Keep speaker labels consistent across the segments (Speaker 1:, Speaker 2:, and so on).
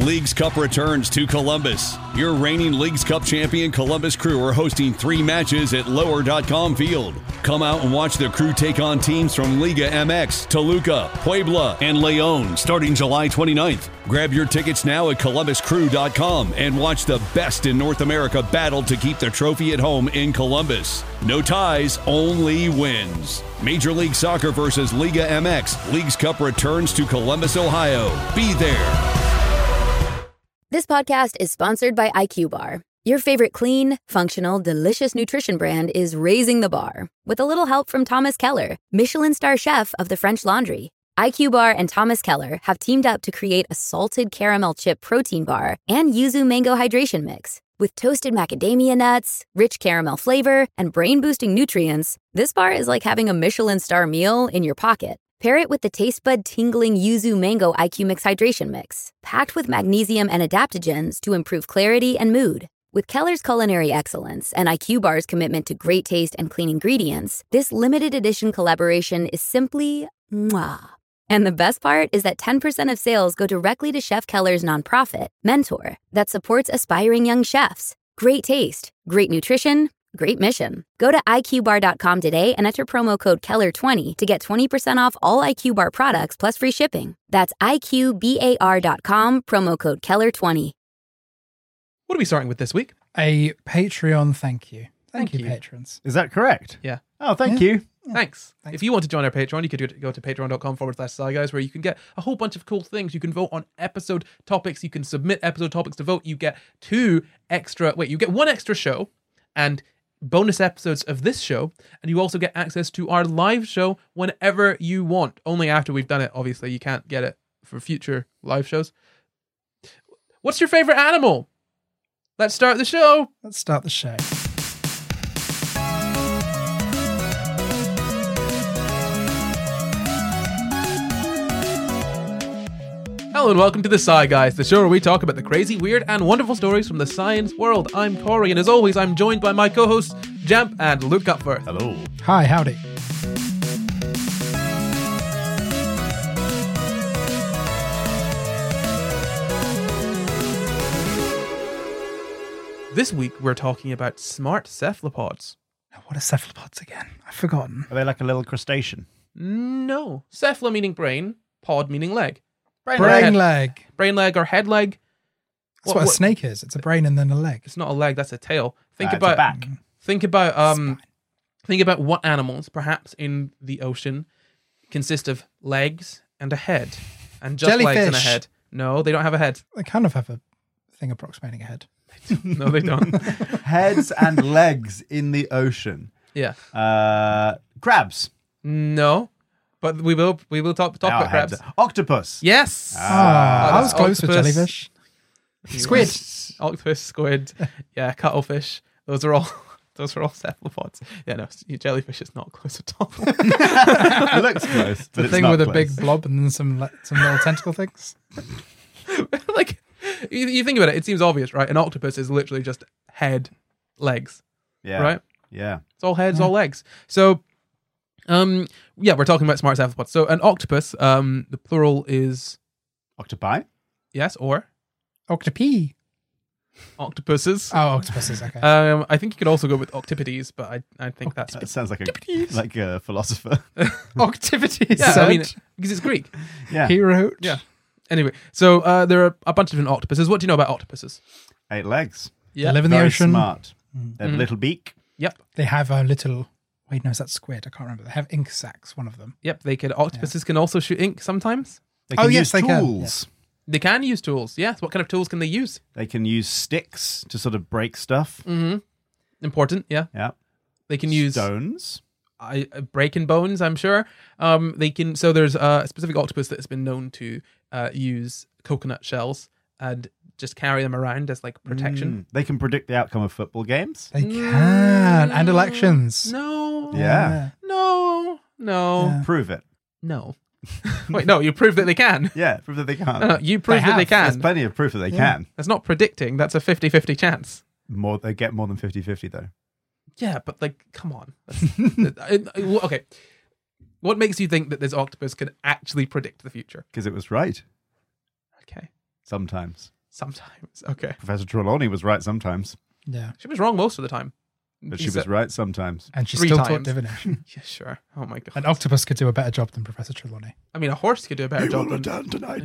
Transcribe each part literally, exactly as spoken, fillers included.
Speaker 1: Leagues Cup returns to Columbus. Your reigning Leagues Cup champion Columbus Crew are hosting three matches at lower dot com Field. Come out and watch the Crew take on teams from Liga M X, Toluca, Puebla, and León starting July twenty-ninth. Grab your tickets now at columbus crew dot com and watch the best in North America battle to keep the trophy at home in Columbus. No ties, only wins. Major League Soccer versus Liga M X. Leagues Cup returns to Columbus, Ohio. Be there.
Speaker 2: This podcast is sponsored by I Q Bar. Your favorite clean, functional, delicious nutrition brand is raising the bar with a little help from Thomas Keller, Michelin star chef of the French Laundry. I Q Bar and Thomas Keller have teamed up to create a salted caramel chip protein bar and yuzu mango hydration mix. With toasted macadamia nuts, rich caramel flavor, and brain-boosting nutrients, this bar is like having a Michelin star meal in your pocket. Pair it with the taste bud tingling yuzu mango I Q Mix hydration mix, packed with magnesium and adaptogens to improve clarity and mood. With Keller's culinary excellence and I Q Bar's commitment to great taste and clean ingredients, this limited edition collaboration is simply mwah. And the best part is that ten percent of sales go directly to Chef Keller's nonprofit, Mentor, that supports aspiring young chefs. Great taste, great nutrition, great mission. Go to I Q bar dot com today and enter promo code Keller twenty to get twenty percent off all I Q Bar products plus free shipping. That's I Q bar dot com, promo code Keller twenty.
Speaker 3: What are we starting with this week?
Speaker 4: A Patreon thank you. Thank,
Speaker 3: Thank
Speaker 4: you,
Speaker 3: you.
Speaker 4: patrons.
Speaker 5: Is that correct?
Speaker 3: Yeah.
Speaker 5: Oh, thank
Speaker 4: Yeah.
Speaker 5: you.
Speaker 3: Thanks.
Speaker 4: Thanks.
Speaker 3: If you want to join our Patreon, you could go to patreon.com forward slash Sci Guys, where you can get a whole bunch of cool things. You can vote on episode topics. You can submit episode topics to vote. You get two extra, wait, you get one extra show and bonus episodes of this show. And you also get access to our live show whenever you want. Only after we've done it, obviously. You can't get it for future live shows. What's your favorite animal? Let's start the show.
Speaker 4: Let's start the show.
Speaker 3: Hello and welcome to the Sci Guys, the show where we talk about the crazy, weird, and wonderful stories from the science world. I'm Corey, and as always, I'm joined by my co-hosts, Jamp and Luke Cupforth.
Speaker 5: Hello.
Speaker 4: Hi, howdy.
Speaker 3: This week, we're talking about smart cephalopods.
Speaker 4: Now, what are cephalopods again? I've forgotten.
Speaker 5: Are they like a little crustacean?
Speaker 3: No. Cephala meaning brain, pod meaning leg.
Speaker 4: Brain,
Speaker 3: or head.
Speaker 4: leg.
Speaker 3: Brain leg or head leg.
Speaker 4: That's what, a snake is. It's a brain and then a leg.
Speaker 3: It's not a leg, that's a tail. Think
Speaker 5: Uh, it's a
Speaker 3: about
Speaker 5: back.
Speaker 3: Think about um
Speaker 4: Spine.
Speaker 3: think about what animals, perhaps in the ocean, consist of legs and a head. And just legs and a
Speaker 4: Jellyfish.
Speaker 3: head. No, they don't have a head.
Speaker 4: They kind of have a thing approximating a head.
Speaker 3: No, they don't.
Speaker 5: Heads and legs in the ocean.
Speaker 3: Yeah.
Speaker 5: Uh, crabs.
Speaker 3: No. But we will we will talk talk
Speaker 5: Our
Speaker 3: about crabs.
Speaker 5: heads. Octopus.
Speaker 3: Yes.
Speaker 4: Ah, I
Speaker 3: that's
Speaker 4: was close with
Speaker 3: octopus.
Speaker 4: jellyfish. Squid.
Speaker 3: Octopus, squid, yeah, cuttlefish. Those are all those are all cephalopods. Yeah, no, jellyfish is not close at all.
Speaker 5: It looks close, but
Speaker 4: The
Speaker 5: it's
Speaker 4: thing
Speaker 5: not
Speaker 4: with a
Speaker 5: close.
Speaker 4: big blob and then some le- some little tentacle things.
Speaker 3: Like you, you think about it, it seems obvious, right? An octopus is literally just head, legs,
Speaker 5: Yeah.
Speaker 3: right?
Speaker 5: Yeah.
Speaker 3: It's all heads, all legs. So, um, yeah, we're talking about smart cephalopods. So, an octopus, um, the plural is
Speaker 5: Octopi.
Speaker 3: yes or
Speaker 4: Octopi.
Speaker 3: octopuses.
Speaker 4: Oh, octopuses. Okay.
Speaker 3: Um, I think you could also go with octipides, but I I think that's
Speaker 5: That sounds like a like a philosopher.
Speaker 4: Octivities.
Speaker 3: yeah. I mean, because it's Greek.
Speaker 5: Yeah.
Speaker 4: he wrote.
Speaker 3: Yeah. Anyway, so uh, there are a bunch of different octopuses. What do you know about octopuses?
Speaker 5: Eight legs.
Speaker 4: They live in the
Speaker 5: Very
Speaker 4: ocean.
Speaker 5: smart. They have
Speaker 3: Mhm.
Speaker 5: a little beak.
Speaker 3: Yep.
Speaker 4: They have a little. Wait, no, is that squid? I can't remember. They have ink sacs. One of them.
Speaker 3: Yep. They could. Octopuses can also shoot ink sometimes.
Speaker 5: They
Speaker 4: Oh,
Speaker 5: can
Speaker 4: yes,
Speaker 5: use
Speaker 4: they can.
Speaker 5: tools.
Speaker 3: They can use tools. Yes. What kind of tools can they use?
Speaker 5: They can use sticks to sort of break stuff.
Speaker 3: Mm-hmm. Important. Yeah.
Speaker 5: Yeah.
Speaker 3: They can use
Speaker 5: stones.
Speaker 3: I, uh, breaking bones, I'm sure. Um, they can. So there's a specific octopus that has been known to uh, use coconut shells and just carry them around as like protection.
Speaker 5: Mm. They can predict the outcome of football games.
Speaker 4: They can. And elections.
Speaker 3: No.
Speaker 5: Yeah.
Speaker 3: No. No.
Speaker 4: Yeah.
Speaker 5: Prove it.
Speaker 3: No. Wait, no. You prove that they can.
Speaker 5: Yeah, prove that they can't.
Speaker 3: No, no, you prove that they
Speaker 4: have.
Speaker 5: There's
Speaker 3: can.
Speaker 5: plenty of proof that they
Speaker 4: Yeah.
Speaker 5: can.
Speaker 3: That's not predicting. That's a fifty-fifty chance.
Speaker 5: More, they get more than fifty-fifty though.
Speaker 3: Yeah, but like, come on. That's- I- I- well, okay. What makes you think that this octopus can actually predict the future?
Speaker 5: Because it was right.
Speaker 3: Okay.
Speaker 5: Sometimes.
Speaker 3: Sometimes. Okay.
Speaker 5: Professor Trelawney was right sometimes,
Speaker 4: Yeah.
Speaker 3: She was wrong most of the time.
Speaker 5: but she
Speaker 3: He's
Speaker 5: was
Speaker 3: a-
Speaker 5: right sometimes.
Speaker 4: And she
Speaker 3: Three
Speaker 4: still taught
Speaker 3: times.
Speaker 4: divination.
Speaker 3: Yeah, sure. Oh my god.
Speaker 4: An octopus could do a better job than Professor Trelawney.
Speaker 3: I mean, a horse could do a better job than.
Speaker 5: return tonight.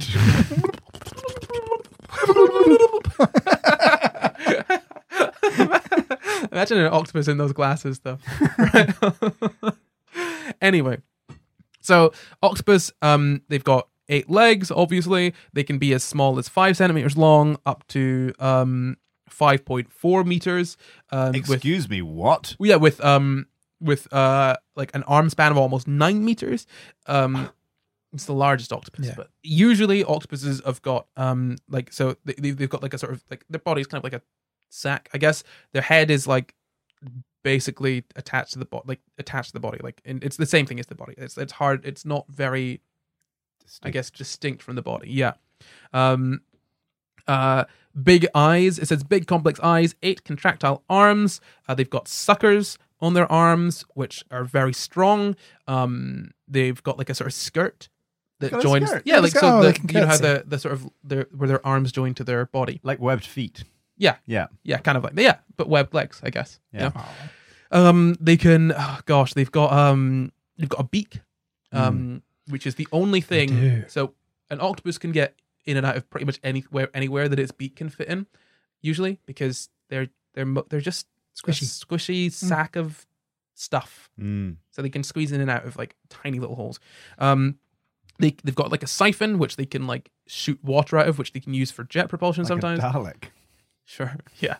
Speaker 3: Imagine an octopus in those glasses, though. Right? Anyway, so octopus, um, they've got eight legs. Obviously, they can be as small as five centimeters long, up to um five point four meters. Um, with
Speaker 5: Excuse me, what?
Speaker 3: yeah, with um with uh like an arm span of almost nine meters. Um, it's the largest octopus.
Speaker 4: Yeah.
Speaker 3: But usually octopuses have got um like so they they've they've got like a sort of like their body's kind of like a sack, I guess. Their head is like basically attached to the body, like attached to the body. Like and it's the same thing as the body. It's it's hard. It's not very, I guess, distinct from the body. Yeah. Um. Uh. Big eyes. It says big complex eyes. Eight contractile arms. Uh, they've got suckers on their arms, which are very strong. Um. They've got like a sort of skirt that
Speaker 5: Got a
Speaker 3: joins.
Speaker 5: skirt.
Speaker 3: Yeah,
Speaker 4: Got a
Speaker 3: like
Speaker 4: skirt.
Speaker 3: so.
Speaker 4: Oh,
Speaker 3: The,
Speaker 4: they can
Speaker 3: you know how
Speaker 4: curtsy.
Speaker 3: the the sort of their where their arms join to their body.
Speaker 5: Like webbed feet.
Speaker 3: Yeah.
Speaker 5: Yeah.
Speaker 3: Yeah, kind of like yeah, but webbed legs, I guess.
Speaker 5: Yeah.
Speaker 3: You know? Um, they can. Oh gosh, they've got um, they've got a beak, um, which is the only thing.
Speaker 4: do.
Speaker 3: So an octopus can get in and out of pretty much anywhere, anywhere that its beak can fit in, usually because they're they're mo- they're just
Speaker 4: Squishy.
Speaker 3: a squishy sack of stuff,
Speaker 5: Mm.
Speaker 3: so they can squeeze in and out of like tiny little holes. Um, they they've got like a siphon which they can like shoot water out of, which they can use for jet propulsion
Speaker 5: Like
Speaker 3: sometimes.
Speaker 5: a Dalek.
Speaker 3: Sure, yeah.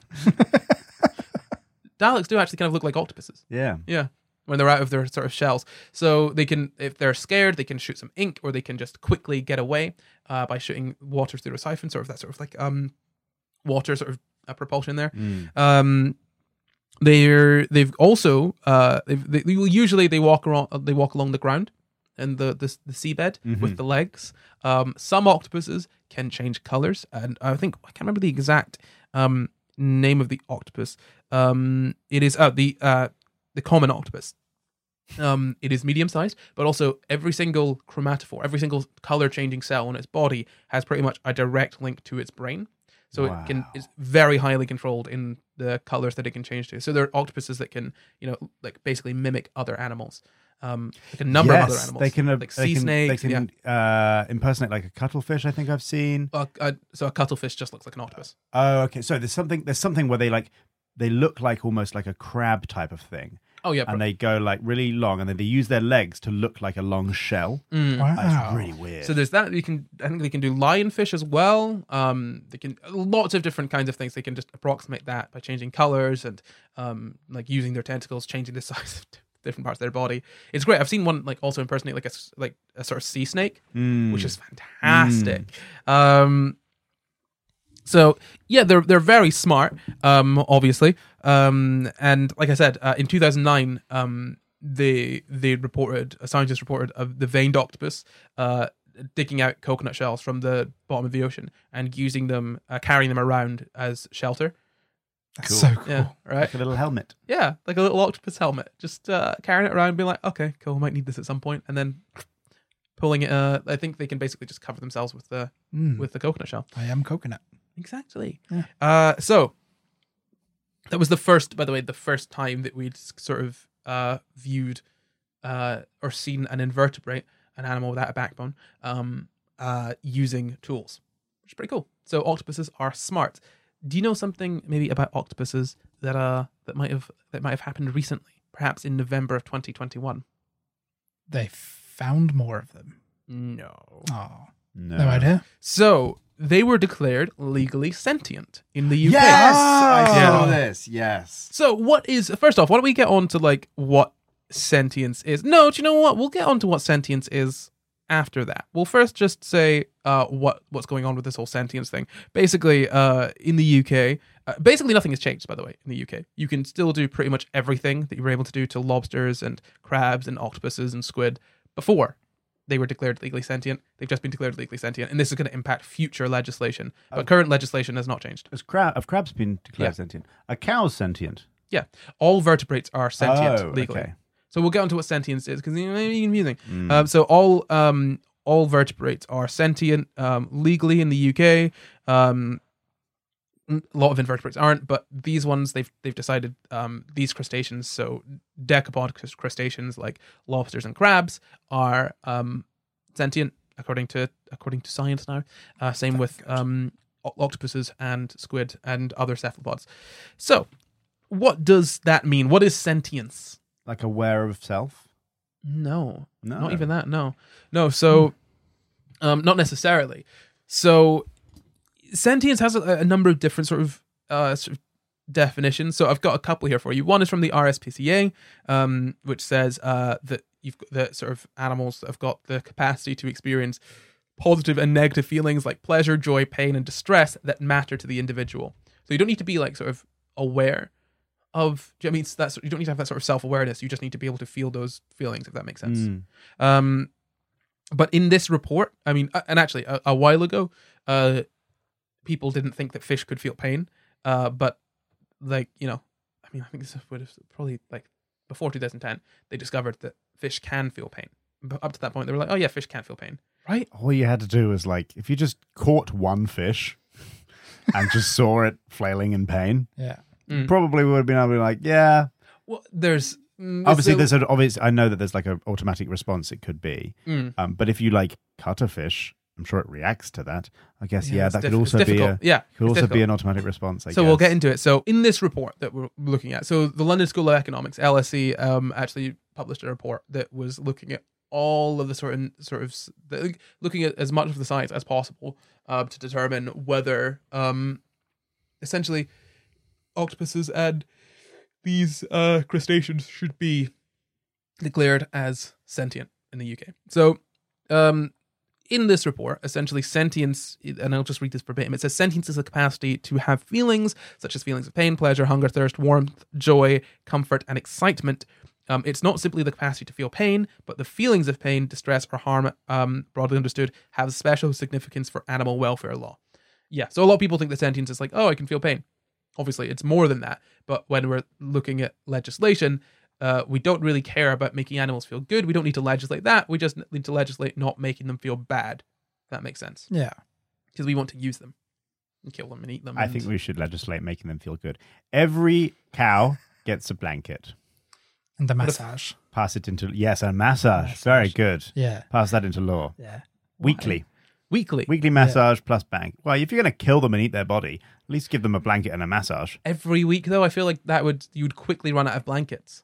Speaker 3: Daleks do actually kind of look like octopuses.
Speaker 5: Yeah.
Speaker 3: Yeah, when they're out of their sort of shells. So they can, if they're scared, they can shoot some ink, or they can just quickly get away uh, by shooting water through a siphon, sort of that sort of like um, water sort of uh, propulsion there.
Speaker 5: Mm.
Speaker 3: Um, they're they've also uh, they've, they usually they walk around they walk along the ground and the the, the seabed
Speaker 5: Mhm.
Speaker 3: with the legs. Um, some octopuses can change colors, and I think I can't remember the exact um, name of the octopus. Um, it is uh, the uh, the common octopus. Um, it is medium sized, but also every single chromatophore, every single color changing cell on its body has pretty much a direct link to its brain. So it can
Speaker 5: Wow.
Speaker 3: is very highly controlled in the colors that it can change to. So there are octopuses that can, you know, like basically mimic other animals. Um, like a number
Speaker 5: yes,
Speaker 3: of other animals.
Speaker 5: They can, uh,
Speaker 3: like
Speaker 5: they
Speaker 3: sea
Speaker 5: can,
Speaker 3: snakes.
Speaker 5: They can uh, impersonate like a cuttlefish, I think I've seen.
Speaker 3: yeah. Uh, uh, so a cuttlefish just looks like an octopus.
Speaker 5: Oh, okay. So there's something there's something where they like they look like almost like a crab type of thing.
Speaker 3: Oh yeah,
Speaker 5: And they go like really long and then they use their legs to look like a long shell.
Speaker 3: Mm.
Speaker 4: Wow.
Speaker 5: That's really weird.
Speaker 3: So there's that. You can, I think they can do lionfish as well. Um, they can lots of different kinds of things. They can just approximate that by changing colors and um, like using their tentacles, changing the size of different parts of their body. It's great. I've seen one like also impersonate like a s- like a sort of sea snake,
Speaker 5: Mm.
Speaker 3: which is fantastic. Um, so yeah, they're they're very smart, um, obviously. Um, and like I said, uh, in two thousand nine, um, they they reported a scientist reported of the veined octopus uh, digging out coconut shells from the bottom of the ocean and using them, uh, carrying them around as shelter.
Speaker 4: That's
Speaker 5: Cool.
Speaker 4: so cool.
Speaker 3: Yeah, right.
Speaker 5: like a little helmet.
Speaker 3: Yeah, like a little octopus helmet, just uh, carrying it around, being like, okay, cool, I might need this at some point, and then pulling it. Uh, I think they can basically just cover themselves with the
Speaker 4: Mm.
Speaker 3: with the coconut shell.
Speaker 4: I am coconut.
Speaker 3: Exactly.
Speaker 4: Yeah.
Speaker 3: Uh, so that was the first, by the way, the first time that we'd s- sort of uh, viewed uh, or seen an invertebrate, an animal without a backbone, um, uh, using tools, which is pretty cool. So octopuses are smart. Do you know something maybe about octopuses that uh that might have that might have happened recently, perhaps in November of twenty twenty-one?
Speaker 4: They found more of them.
Speaker 3: No.
Speaker 4: Oh,
Speaker 5: No,
Speaker 4: no idea.
Speaker 3: So they were declared legally sentient in the U K.
Speaker 5: Yes, I saw
Speaker 3: Yeah.
Speaker 5: this. Yes.
Speaker 3: So what is, first off, why don't we get on to like what sentience is? No, do you know what? We'll get on to what sentience is after that. We'll first just say uh, what what's going on with this whole sentience thing. Basically, uh, in the U K, uh, basically nothing has changed, by the way, in the U K. You can still do pretty much everything that you were able to do to lobsters and crabs and octopuses and squid before they were declared legally sentient. They've just been declared legally sentient, and this is going to impact future legislation. But current legislation has not changed.
Speaker 5: Has crab, have crabs been declared
Speaker 3: Yeah.
Speaker 5: sentient? A cow's sentient.
Speaker 3: Yeah, all vertebrates are sentient
Speaker 5: Oh,
Speaker 3: legally.
Speaker 5: okay.
Speaker 3: So we'll get onto what sentience is because it may be confusing. Um, so all um, all vertebrates are sentient um, legally in the U K. Um, a lot of invertebrates aren't, but these ones they've they've decided um, these crustaceans, so decapod crustaceans like lobsters and crabs, are um, sentient according to according to science now. Uh, same
Speaker 4: Very
Speaker 3: with
Speaker 4: good.
Speaker 3: um, o- octopuses and squid and other cephalopods. So, what does that mean? What is sentience?
Speaker 5: Like aware of self?
Speaker 3: No,
Speaker 5: No.
Speaker 3: not even that. No, no. So, um, not necessarily. So, sentience has a, a number of different sort of uh, sort of definitions. So, I've got a couple here for you. One is from the R S P C A, um, which says uh, that you've got the sort of animals that have got the capacity to experience positive and negative feelings like pleasure, joy, pain, and distress that matter to the individual. So, you don't need to be like sort of aware of. Do you know what I mean? It's that's you don't need to have that sort of self-awareness. You just need to be able to feel those feelings, if that makes sense.
Speaker 5: Mm.
Speaker 3: Um, but in this report, I mean, uh, and actually a, a while ago, uh, people didn't think that fish could feel pain. Uh, but like, you know, I mean, I think this would have probably like before two thousand ten, they discovered that fish can feel pain. But up to that point, they were like, oh yeah, fish can feel pain, right?
Speaker 5: All you had to do was like, if you just caught one fish and just saw it flailing in pain,
Speaker 4: Yeah.
Speaker 3: Mm.
Speaker 5: probably would have been able to be like, yeah.
Speaker 3: Well, there's mm,
Speaker 5: Obviously,
Speaker 3: so-
Speaker 5: there's an obvious. I know that there's like an automatic response. It could be,
Speaker 3: Mm.
Speaker 5: um, but if you like cut a fish, I'm sure it reacts to that. I guess yeah,
Speaker 3: it's
Speaker 5: that
Speaker 3: diff-
Speaker 5: could
Speaker 3: it's
Speaker 5: also be a
Speaker 3: difficult. yeah,
Speaker 5: could
Speaker 3: it's
Speaker 5: also be
Speaker 3: difficult.
Speaker 5: an automatic response. I
Speaker 3: So
Speaker 5: guess.
Speaker 3: we'll get into it. So in this report that we're looking at, so the London School of Economics, L S E, um, actually published a report that was looking at all of the sort of sort of s- the, looking at as much of the science as possible uh, to determine whether, um, essentially, octopuses and these uh, crustaceans should be declared as sentient in the U K. So, um, in this report, essentially sentience, and I'll just read this verbatim, it says sentience is the capacity to have feelings such as feelings of pain, pleasure, hunger, thirst, warmth, joy, comfort, and excitement. Um, it's not simply the capacity to feel pain, but the feelings of pain, distress, or harm, um, broadly understood, have special significance for animal welfare law. Yeah, so a lot of people think that sentience is like, oh, I can feel pain. Obviously, it's more than that. But when we're looking at legislation, uh, we don't really care about making animals feel good. We don't need to legislate that. We just need to legislate not making them feel bad. If that makes sense.
Speaker 4: Yeah.
Speaker 3: Because we want to use them and kill them and eat them.
Speaker 5: I
Speaker 3: and-
Speaker 5: think we should legislate making them feel good. Every cow gets a blanket.
Speaker 4: And the
Speaker 3: What if-
Speaker 4: massage.
Speaker 5: Pass it into yes, a massage.
Speaker 4: Massage.
Speaker 5: Very good.
Speaker 4: Yeah.
Speaker 5: Pass that into law.
Speaker 4: Yeah.
Speaker 5: Weekly,
Speaker 3: weekly.
Speaker 5: weekly massage plus bank. Well, if you're going to kill them and eat their body, at least give them a blanket and a massage.
Speaker 3: Every week, though, I feel like that would you would quickly run out of blankets.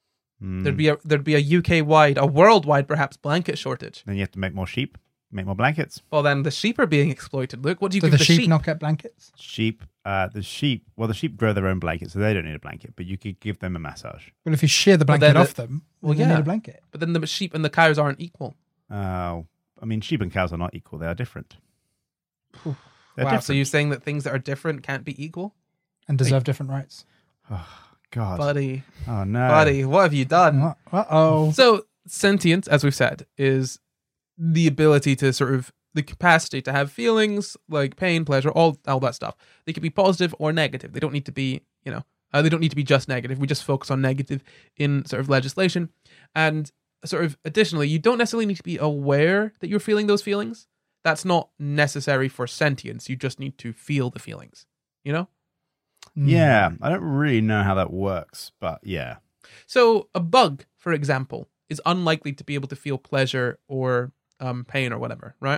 Speaker 5: Mm.
Speaker 3: There'd be a there'd be a U K wide, a worldwide perhaps blanket shortage.
Speaker 5: Then you have to make more sheep, make more blankets.
Speaker 3: Well, then the sheep are being exploited. Look, what do you
Speaker 4: Do
Speaker 3: give
Speaker 4: the
Speaker 3: the
Speaker 4: sheep,
Speaker 3: sheep?
Speaker 4: not get blankets?
Speaker 5: Sheep, uh, the sheep. Well, the sheep grow their own blanket, so they don't need a blanket. But you could give them a massage.
Speaker 4: Well, if you shear the
Speaker 3: But
Speaker 4: blanket
Speaker 3: then
Speaker 4: off
Speaker 3: the-
Speaker 4: them,
Speaker 3: well,
Speaker 4: well, you
Speaker 3: yeah.
Speaker 4: need a blanket.
Speaker 3: But then the sheep and the cows aren't equal.
Speaker 5: Oh, I mean, sheep and cows are not equal; they are different. They're
Speaker 3: wow.
Speaker 5: different.
Speaker 3: So you're saying that things that are different can't be equal,
Speaker 4: And deserve different rights.
Speaker 5: God.
Speaker 3: buddy?
Speaker 5: Oh no,
Speaker 3: Buddy, what have you done?
Speaker 4: Uh oh.
Speaker 3: So sentience, as we've said, is the ability to sort of the capacity to have feelings like pain, pleasure, all all that stuff. They can be positive or negative. They don't need to be, you know, uh, they don't need to be just negative. We just focus on negative in sort of legislation. And sort of additionally, you don't necessarily need to be aware that you're feeling those feelings. That's not necessary for sentience. You just need to feel the feelings, you know?
Speaker 5: Yeah, I don't really know how that works, but yeah.
Speaker 3: So a bug, for example, is unlikely to be able to feel pleasure or um, pain or whatever, right?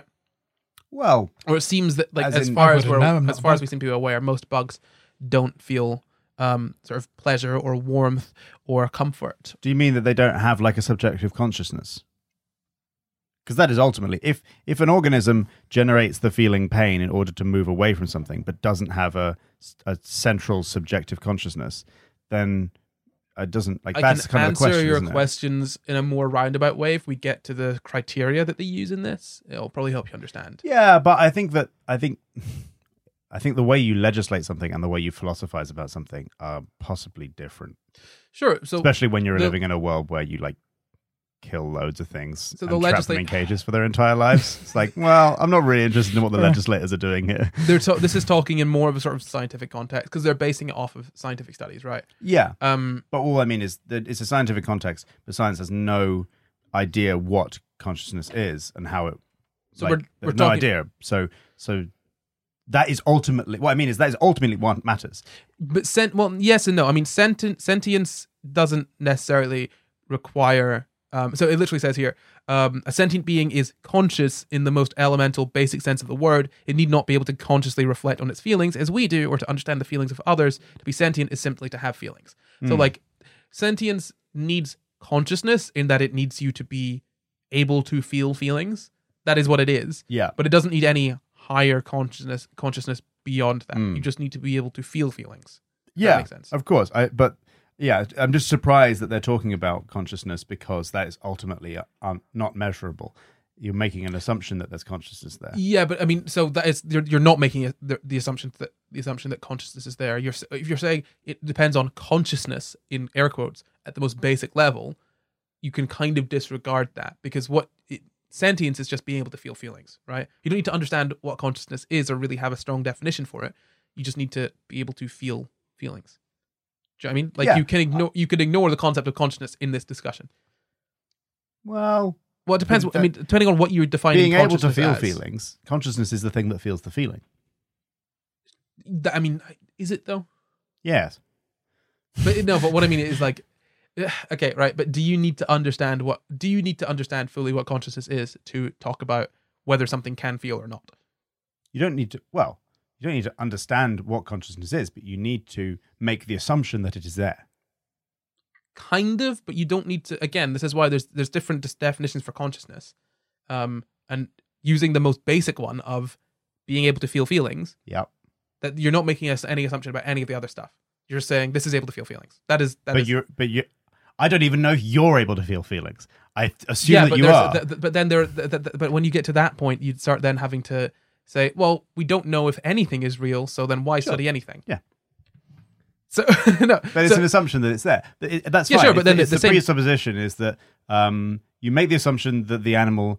Speaker 5: Well,
Speaker 3: Or it seems that, like,
Speaker 5: As
Speaker 3: as,
Speaker 5: in-
Speaker 3: far
Speaker 4: I
Speaker 3: as
Speaker 4: wouldn't
Speaker 3: we're,
Speaker 4: know, I'm not
Speaker 3: as
Speaker 4: a
Speaker 3: far as
Speaker 4: bug.
Speaker 3: we seem to be aware, most bugs don't feel um, sort of pleasure or warmth or comfort.
Speaker 5: do you mean that they don't have like a subjective consciousness? Because that is ultimately, if if an organism generates the feeling pain in order to move away from something, but doesn't have a, a central subjective consciousness, then it doesn't, like,
Speaker 3: I
Speaker 5: that's
Speaker 3: can
Speaker 5: kind of the
Speaker 3: answer
Speaker 5: question,
Speaker 3: your
Speaker 5: isn't it?
Speaker 3: questions in a more roundabout way if we get to the criteria that they use in this. It'll probably help you understand.
Speaker 5: Yeah, but I think that, I think, I think the way you legislate something and the way you philosophize about something are possibly different.
Speaker 3: Sure. So
Speaker 5: Especially when you're
Speaker 3: the-
Speaker 5: living in a world where you, like, kill loads of things
Speaker 3: So
Speaker 5: and
Speaker 3: the
Speaker 5: trap
Speaker 3: legisla-
Speaker 5: them in cages for their entire lives. It's like, well, I'm not really interested in what the
Speaker 4: Yeah.
Speaker 5: legislators are doing here.
Speaker 3: they're to- this is talking in more of a sort of scientific context because they're basing it off of scientific studies, right?
Speaker 5: Yeah,
Speaker 3: Um,
Speaker 5: but all I mean is that it's a scientific context, but science has no idea what consciousness is and how it.
Speaker 3: So
Speaker 5: like,
Speaker 3: we're- we're
Speaker 5: there's no
Speaker 3: talking-
Speaker 5: idea. So so that is ultimately what I mean is that is ultimately what matters.
Speaker 3: But sent well, yes and no. I mean, senti- sentience doesn't necessarily require. Um, so it literally says here, um, a sentient being is conscious in the most elemental, basic sense of the word. It need not be able to consciously reflect on its feelings as we do, or to understand the feelings of others. To be sentient is simply to have feelings. Mm. So, like, sentience needs consciousness in that it needs you to be able to feel feelings. That is what it is.
Speaker 5: Yeah.
Speaker 3: But it doesn't need any higher consciousness consciousness beyond that.
Speaker 5: Mm.
Speaker 3: You just need to be able to feel feelings.
Speaker 5: Yeah,
Speaker 3: that makes sense.
Speaker 5: Of course. I but. Yeah, I'm just surprised that they're talking about consciousness because that is ultimately um, not measurable. You're making an assumption that there's consciousness there.
Speaker 3: Yeah, but I mean, so that is you're, you're not making a, the, the assumption that the assumption that consciousness is there. You're if you're saying it depends on consciousness in air quotes at the most basic level, you can kind of disregard that because what it, sentience is just being able to feel feelings, right? You don't need to understand what consciousness is or really have a strong definition for it. You just need to be able to feel feelings. Do you know what I mean? Like
Speaker 5: Yeah.
Speaker 3: you can ignore you could ignore the concept of consciousness in this discussion.
Speaker 5: Well,
Speaker 3: Well, it depends.
Speaker 5: But
Speaker 3: I mean, depending on what you're defining
Speaker 5: being able to
Speaker 3: consciousness
Speaker 5: feel
Speaker 3: as.
Speaker 5: feelings, consciousness is the thing that feels the feeling.
Speaker 3: That- I mean, is it though?
Speaker 5: Yes.
Speaker 3: But no, but what I mean is like, okay, right. But do you need to understand what? Do you need to understand fully what consciousness is to talk about whether something can feel or not?
Speaker 5: You don't need to, well, you don't need to understand what consciousness is, but you need to make the assumption that it is there.
Speaker 3: Kind of, but you don't need to. Again, this is why there's there's different dis- definitions for consciousness, um, and using the most basic one of being able to feel feelings.
Speaker 5: Yep.
Speaker 3: That you're not making us any assumption about any of the other stuff. You're saying this is able to feel feelings. That is that
Speaker 5: but
Speaker 3: is.
Speaker 5: you're, but you, I don't even know if you're able to feel feelings. I th- assume
Speaker 3: yeah,
Speaker 5: that
Speaker 3: but
Speaker 5: you
Speaker 3: there's-
Speaker 5: are.
Speaker 3: th- th- but then there. Th- th- th- but when you get to that point, you'd start then having to say, well, we don't know if anything is real, so then why
Speaker 5: Sure.
Speaker 3: study anything?
Speaker 5: Yeah.
Speaker 3: So no,
Speaker 5: But it's
Speaker 3: so-
Speaker 5: an assumption that it's there. But it- That's
Speaker 3: Yeah,
Speaker 5: fine.
Speaker 3: sure, but
Speaker 5: It's
Speaker 3: then
Speaker 5: the, it's
Speaker 3: the
Speaker 5: the
Speaker 3: same-
Speaker 5: presupposition is that um, you make the assumption that the animal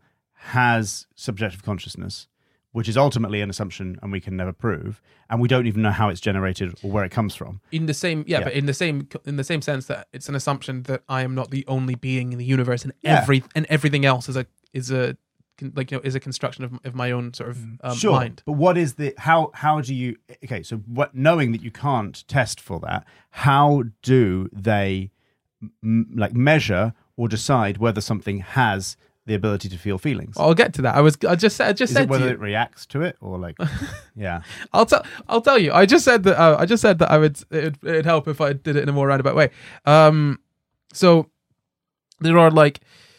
Speaker 5: has subjective consciousness, which is ultimately an assumption and we can never prove, and we don't even know how it's generated or where it comes from.
Speaker 3: in the same yeah,
Speaker 5: Yeah.
Speaker 3: but in the same in the same sense that it's an assumption that I am not the only being in the universe, and
Speaker 5: Yeah.
Speaker 3: every and everything else is a is a con- like you know is a construction of of my own sort of um,
Speaker 5: Sure,
Speaker 3: mind.
Speaker 5: but what is the how? How do you? Okay, so what? Knowing that you can't test for that, how do they m- like measure or decide whether something has the ability to feel feelings?
Speaker 3: I'll get to that. I was I just said I just
Speaker 5: Is
Speaker 3: said
Speaker 5: it
Speaker 3: to
Speaker 5: whether
Speaker 3: you.
Speaker 5: it reacts to it or like, yeah,
Speaker 3: I'll tell. I'll tell you. I just said that. Uh, I just said that I would. It'd, it'd help if I did it in a more roundabout way. Um, so there are like,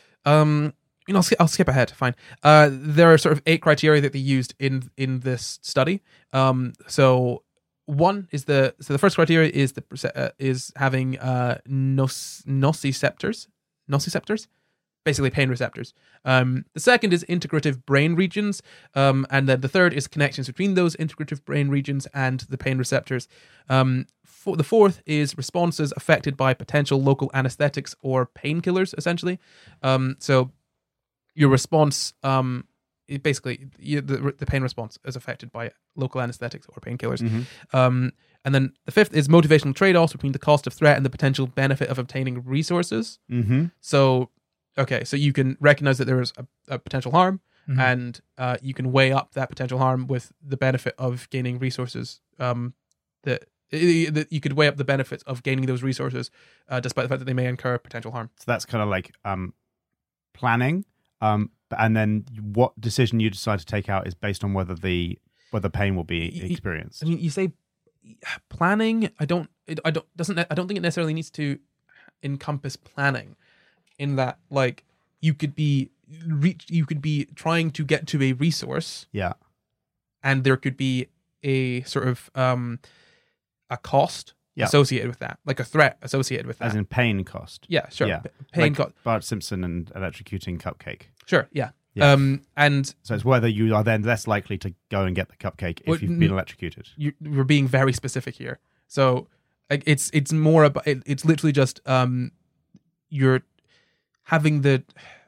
Speaker 3: um, you know, I'll, sk- I'll skip ahead. Fine. Uh, there are sort of eight criteria that they used in in this study. Um, so one is the so the first criteria is the perce- uh, is having uh nos- nociceptors, nociceptors. Basically pain receptors. Um, the second is integrative brain regions. Um, and then the third is connections between those integrative brain regions and the pain receptors. Um, for, the fourth is responses affected by potential local anesthetics or painkillers, essentially. Um, so your response, um, it basically, you, the, the pain response is affected by local anesthetics or painkillers. Um, and then the fifth is motivational trade-offs between the cost of threat and the potential benefit of obtaining resources.
Speaker 5: mm-hmm.
Speaker 3: So, okay, so you can recognize that there is a, a potential harm,
Speaker 4: Mhm.
Speaker 3: and uh, you can weigh up that potential harm with the benefit of gaining resources. Um, that, that you could weigh up the benefits of gaining those resources, uh, despite the fact that they may incur potential harm.
Speaker 5: So that's kind of like um, planning, um, and then what decision you decide to take out is based on whether the whether pain will be
Speaker 3: Y- y-
Speaker 5: experienced.
Speaker 3: I mean, you say planning. I don't. It, I don't. Doesn't. I don't think it necessarily needs to encompass planning. In that, like, you could be reach. You could be trying to get to a resource.
Speaker 5: yeah,
Speaker 3: And there could be a sort of um a cost
Speaker 5: Yeah.
Speaker 3: associated with that, like a threat associated with that.
Speaker 5: as in pain cost.
Speaker 3: yeah, sure.
Speaker 5: yeah.
Speaker 3: P- Pain
Speaker 5: like
Speaker 3: cost.
Speaker 5: Bart Simpson and electrocuting Cupcake.
Speaker 3: Sure. Yeah.
Speaker 5: Yeah.
Speaker 3: Um, and
Speaker 5: So it's whether you are then less likely to go and get the cupcake if
Speaker 3: Well,
Speaker 5: you've
Speaker 3: n-
Speaker 5: been electrocuted.
Speaker 3: you, we're being very specific here. So like, it's it's more about it, it's literally just um you're having the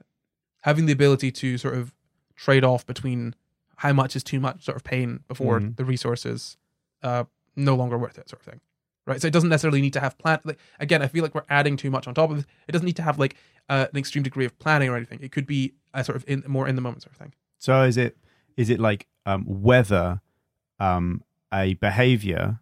Speaker 3: having the ability to sort of trade off between how much is too much sort of pain before
Speaker 5: Mhm.
Speaker 3: the resources uh no longer worth it, sort of thing. Right. So it doesn't necessarily need to have plan. Like, again, I feel like we're adding too much on top of it. It doesn't need to have like uh, an extreme degree of planning or anything. It could be a sort of in more in the moment sort of thing.
Speaker 5: So is it is it like um, whether um, a behavior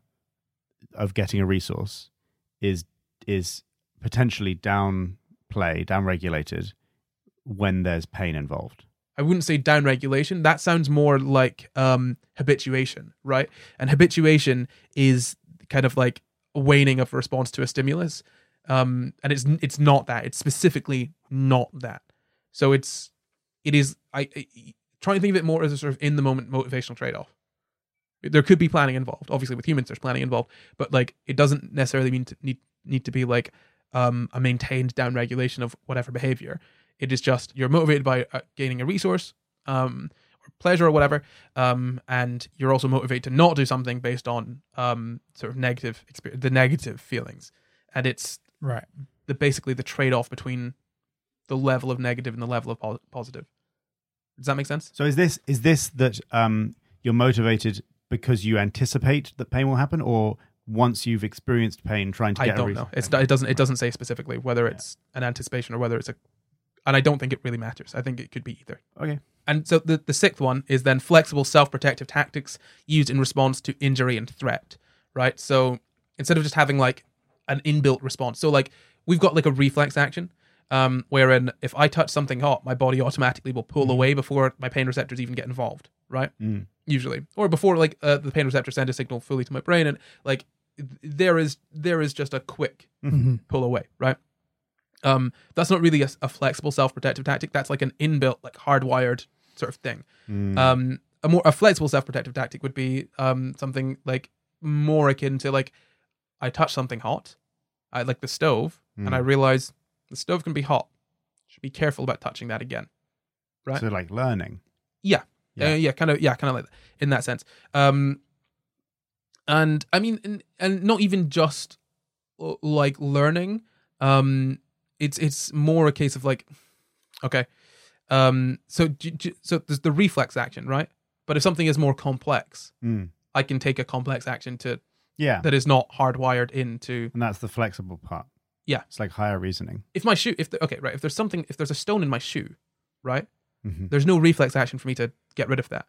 Speaker 5: of getting a resource is is potentially downplay, downregulated when there's pain involved.
Speaker 3: I wouldn't say downregulation. That sounds more like um, habituation, right? And habituation is kind of like a waning of response to a stimulus. Um, and it's it's not that. It's specifically not that. So it's it is. I, I try and think of it more as a sort of in the moment motivational trade off. There could be planning involved. Obviously, with humans, there's planning involved, but like it doesn't necessarily mean to need need to be like um, a maintained downregulation of whatever behavior. It is just you're motivated by uh, gaining a resource, um, or pleasure or whatever, um, and you're also motivated to not do something based on um, sort of negative experience, the negative feelings, and it's
Speaker 4: Right.
Speaker 3: the basically the trade off between the level of negative and the level of po- positive. Does that make sense?
Speaker 5: So is this is this that um, you're motivated because you anticipate that pain will happen, or once you've experienced pain, trying to
Speaker 3: I
Speaker 5: get a
Speaker 3: don't
Speaker 5: reason?
Speaker 3: know. It's it doesn't it doesn't say specifically whether it's an anticipation or whether it's a, and I don't think it really matters. I think it could be either.
Speaker 5: Okay.
Speaker 3: And so the the sixth one is then flexible self-protective tactics used in response to injury and threat. Right. So instead of just having like an inbuilt response, so like we've got like a reflex action, um, wherein if I touch something hot, my body automatically will pull away before my pain receptors even get involved. Right.
Speaker 5: Mm.
Speaker 3: Usually, or before like uh, the pain receptor send a signal fully to my brain, and like there is there is just a quick
Speaker 4: Mm-hmm.
Speaker 3: pull away, right? Um, that's not really a, a flexible self-protective tactic. That's like an inbuilt, like hardwired sort of thing.
Speaker 5: Mm.
Speaker 3: Um, a more a flexible self-protective tactic would be um something like more akin to like I touch something hot, I like the stove,
Speaker 5: Mm.
Speaker 3: and I realize the stove can be hot. Should be careful about touching that again, right?
Speaker 5: So like learning.
Speaker 3: Yeah.
Speaker 5: Yeah.
Speaker 3: Yeah, uh, yeah, kind of, yeah, kind of like that, in that sense. Um, and I mean, and, and not even just uh, like learning. Um, it's it's more a case of like, okay, um, so j- j- so there's the reflex action, right? But if something is more complex,
Speaker 5: Mm.
Speaker 3: I can take a complex action to
Speaker 5: Yeah.
Speaker 3: that is not hardwired into.
Speaker 5: And that's the flexible part.
Speaker 3: Yeah.
Speaker 5: It's like higher reasoning.
Speaker 3: If my shoe, if the, okay, right, if there's something, if there's a stone in my shoe, right?
Speaker 5: Mm-hmm.
Speaker 3: There's no reflex action for me to get rid of that.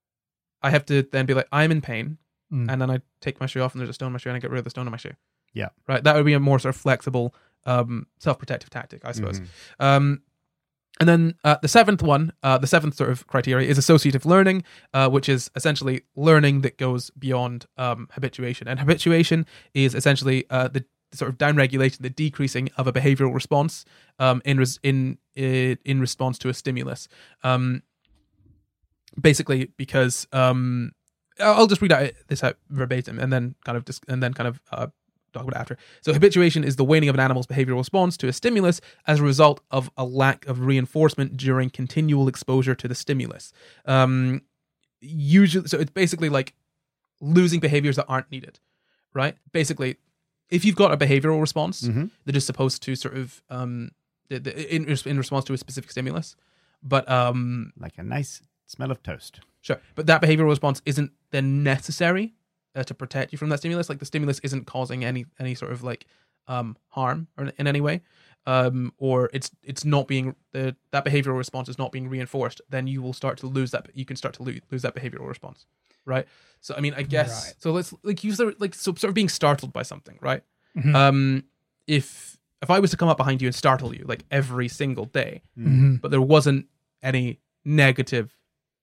Speaker 3: I have to then be like, I'm in pain,
Speaker 4: Mm.
Speaker 3: and then I take my shoe off, and there's a stone in my shoe, and I get rid of the stone in my shoe.
Speaker 5: Yeah.
Speaker 3: Right. That would be a more sort of flexible, um, self-protective tactic, I suppose.
Speaker 5: Mhm.
Speaker 3: Um, and then uh, the seventh one, uh, the seventh sort of criteria is associative learning, uh, which is essentially learning that goes beyond um, habituation. And habituation is essentially uh, the sort of downregulation, the decreasing of a behavioral response um, in res- in in response to a stimulus. Um, basically, because um, I'll just read out this out verbatim, and then kind of dis- and then kind of uh, talk about it after. So, habituation is the waning of an animal's behavioral response to a stimulus as a result of a lack of reinforcement during continual exposure to the stimulus. Um, usually, so it's basically like losing behaviors that aren't needed, right? Basically, if you've got a behavioral response
Speaker 5: Mm-hmm.
Speaker 3: that is supposed to sort of um, the, the, in, in response to a specific stimulus, but um,
Speaker 5: Like a nice smell of toast.
Speaker 3: sure, but that behavioral response isn't then necessary uh, to protect you from that stimulus. Like the stimulus isn't causing any any sort of like um, harm or in, in any way, um, or it's it's not being the that behavioral response is not being reinforced. Then you will start to lose that. You can start to lose, lose that behavioral response, right? So I mean, I guess
Speaker 4: Right.
Speaker 3: so. Let's like you sort of like so, sort of being startled by something, right?
Speaker 4: Mhm.
Speaker 3: Um, if if I was to come up behind you and startle you like every single day,
Speaker 4: Mhm.
Speaker 3: but there wasn't any negative,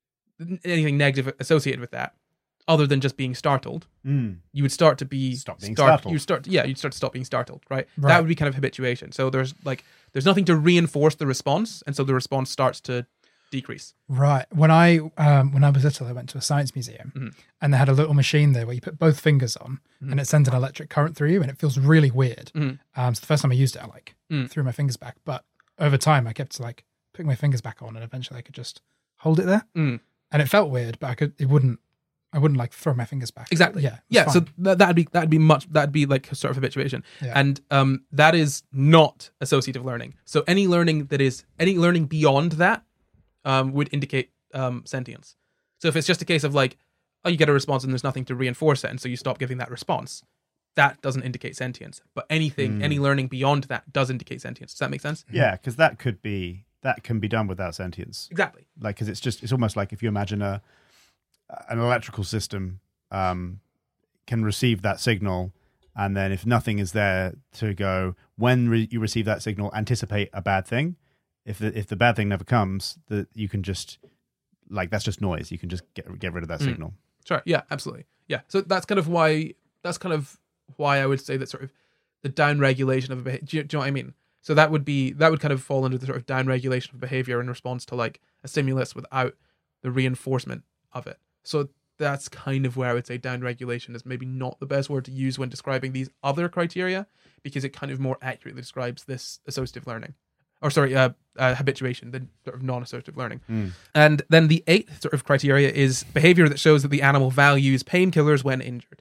Speaker 3: anything negative associated with that, other than just being startled,
Speaker 5: Mm.
Speaker 3: you would start to be
Speaker 5: Stop being
Speaker 3: start,
Speaker 5: startled.
Speaker 3: You start, yeah, you'd start to stop being startled, right?
Speaker 4: Right.
Speaker 3: That would be kind of habituation. So there's like there's nothing to reinforce the response, and so the response starts to decrease.
Speaker 4: Right. When I um, when I was little, I went to a science museum,
Speaker 3: Mhm.
Speaker 4: and they had a little machine there where you put both fingers on,
Speaker 3: Mhm.
Speaker 4: and it sends an electric current through you, and it feels really weird.
Speaker 3: Mhm.
Speaker 4: Um, so the first time I used it, I like
Speaker 3: Mm.
Speaker 4: threw my fingers back, but over time, I kept like putting my fingers back on, and eventually, I could just hold it there,
Speaker 3: Mm.
Speaker 4: and it felt weird, but I could. It wouldn't. I wouldn't like throw my fingers back.
Speaker 3: Exactly.
Speaker 4: Yeah. it was
Speaker 3: Yeah. So
Speaker 4: fine.
Speaker 3: that that'd be that'd be much that'd be like sort of habituation,
Speaker 4: Yeah.
Speaker 3: and um that is not associative learning. So any learning that is any learning beyond that um would indicate um sentience. So if it's just a case of like, oh, you get a response and there's nothing to reinforce it, and so you stop giving that response, that doesn't indicate sentience. But anything,
Speaker 5: Mm.
Speaker 3: any learning beyond that does indicate sentience. Does that make sense?
Speaker 5: Yeah, because that could be that can be done without sentience.
Speaker 3: Exactly.
Speaker 5: Like, because it's just it's almost like if you imagine a an electrical system um, can receive that signal, and then if nothing is there to go, when re- you receive that signal, anticipate a bad thing. If the, if the bad thing never comes, that you can just like that's just noise. You can just get get rid of that
Speaker 3: Mm.
Speaker 5: signal.
Speaker 3: Sure. Yeah, absolutely. Yeah. So that's kind of why that's kind of why I would say that sort of the down regulation of a behavior. Do you, do you know what I mean? So that would be that would kind of fall under the sort of down regulation of behavior in response to like a stimulus without the reinforcement of it. So that's kind of where I would say down regulation is maybe not the best word to use when describing these other criteria, because it kind of more accurately describes this associative learning. Or sorry, uh, uh, habituation, the sort of non-associative learning.
Speaker 5: Mm.
Speaker 3: And then the eighth sort of criteria is behavior that shows that the animal values painkillers when injured.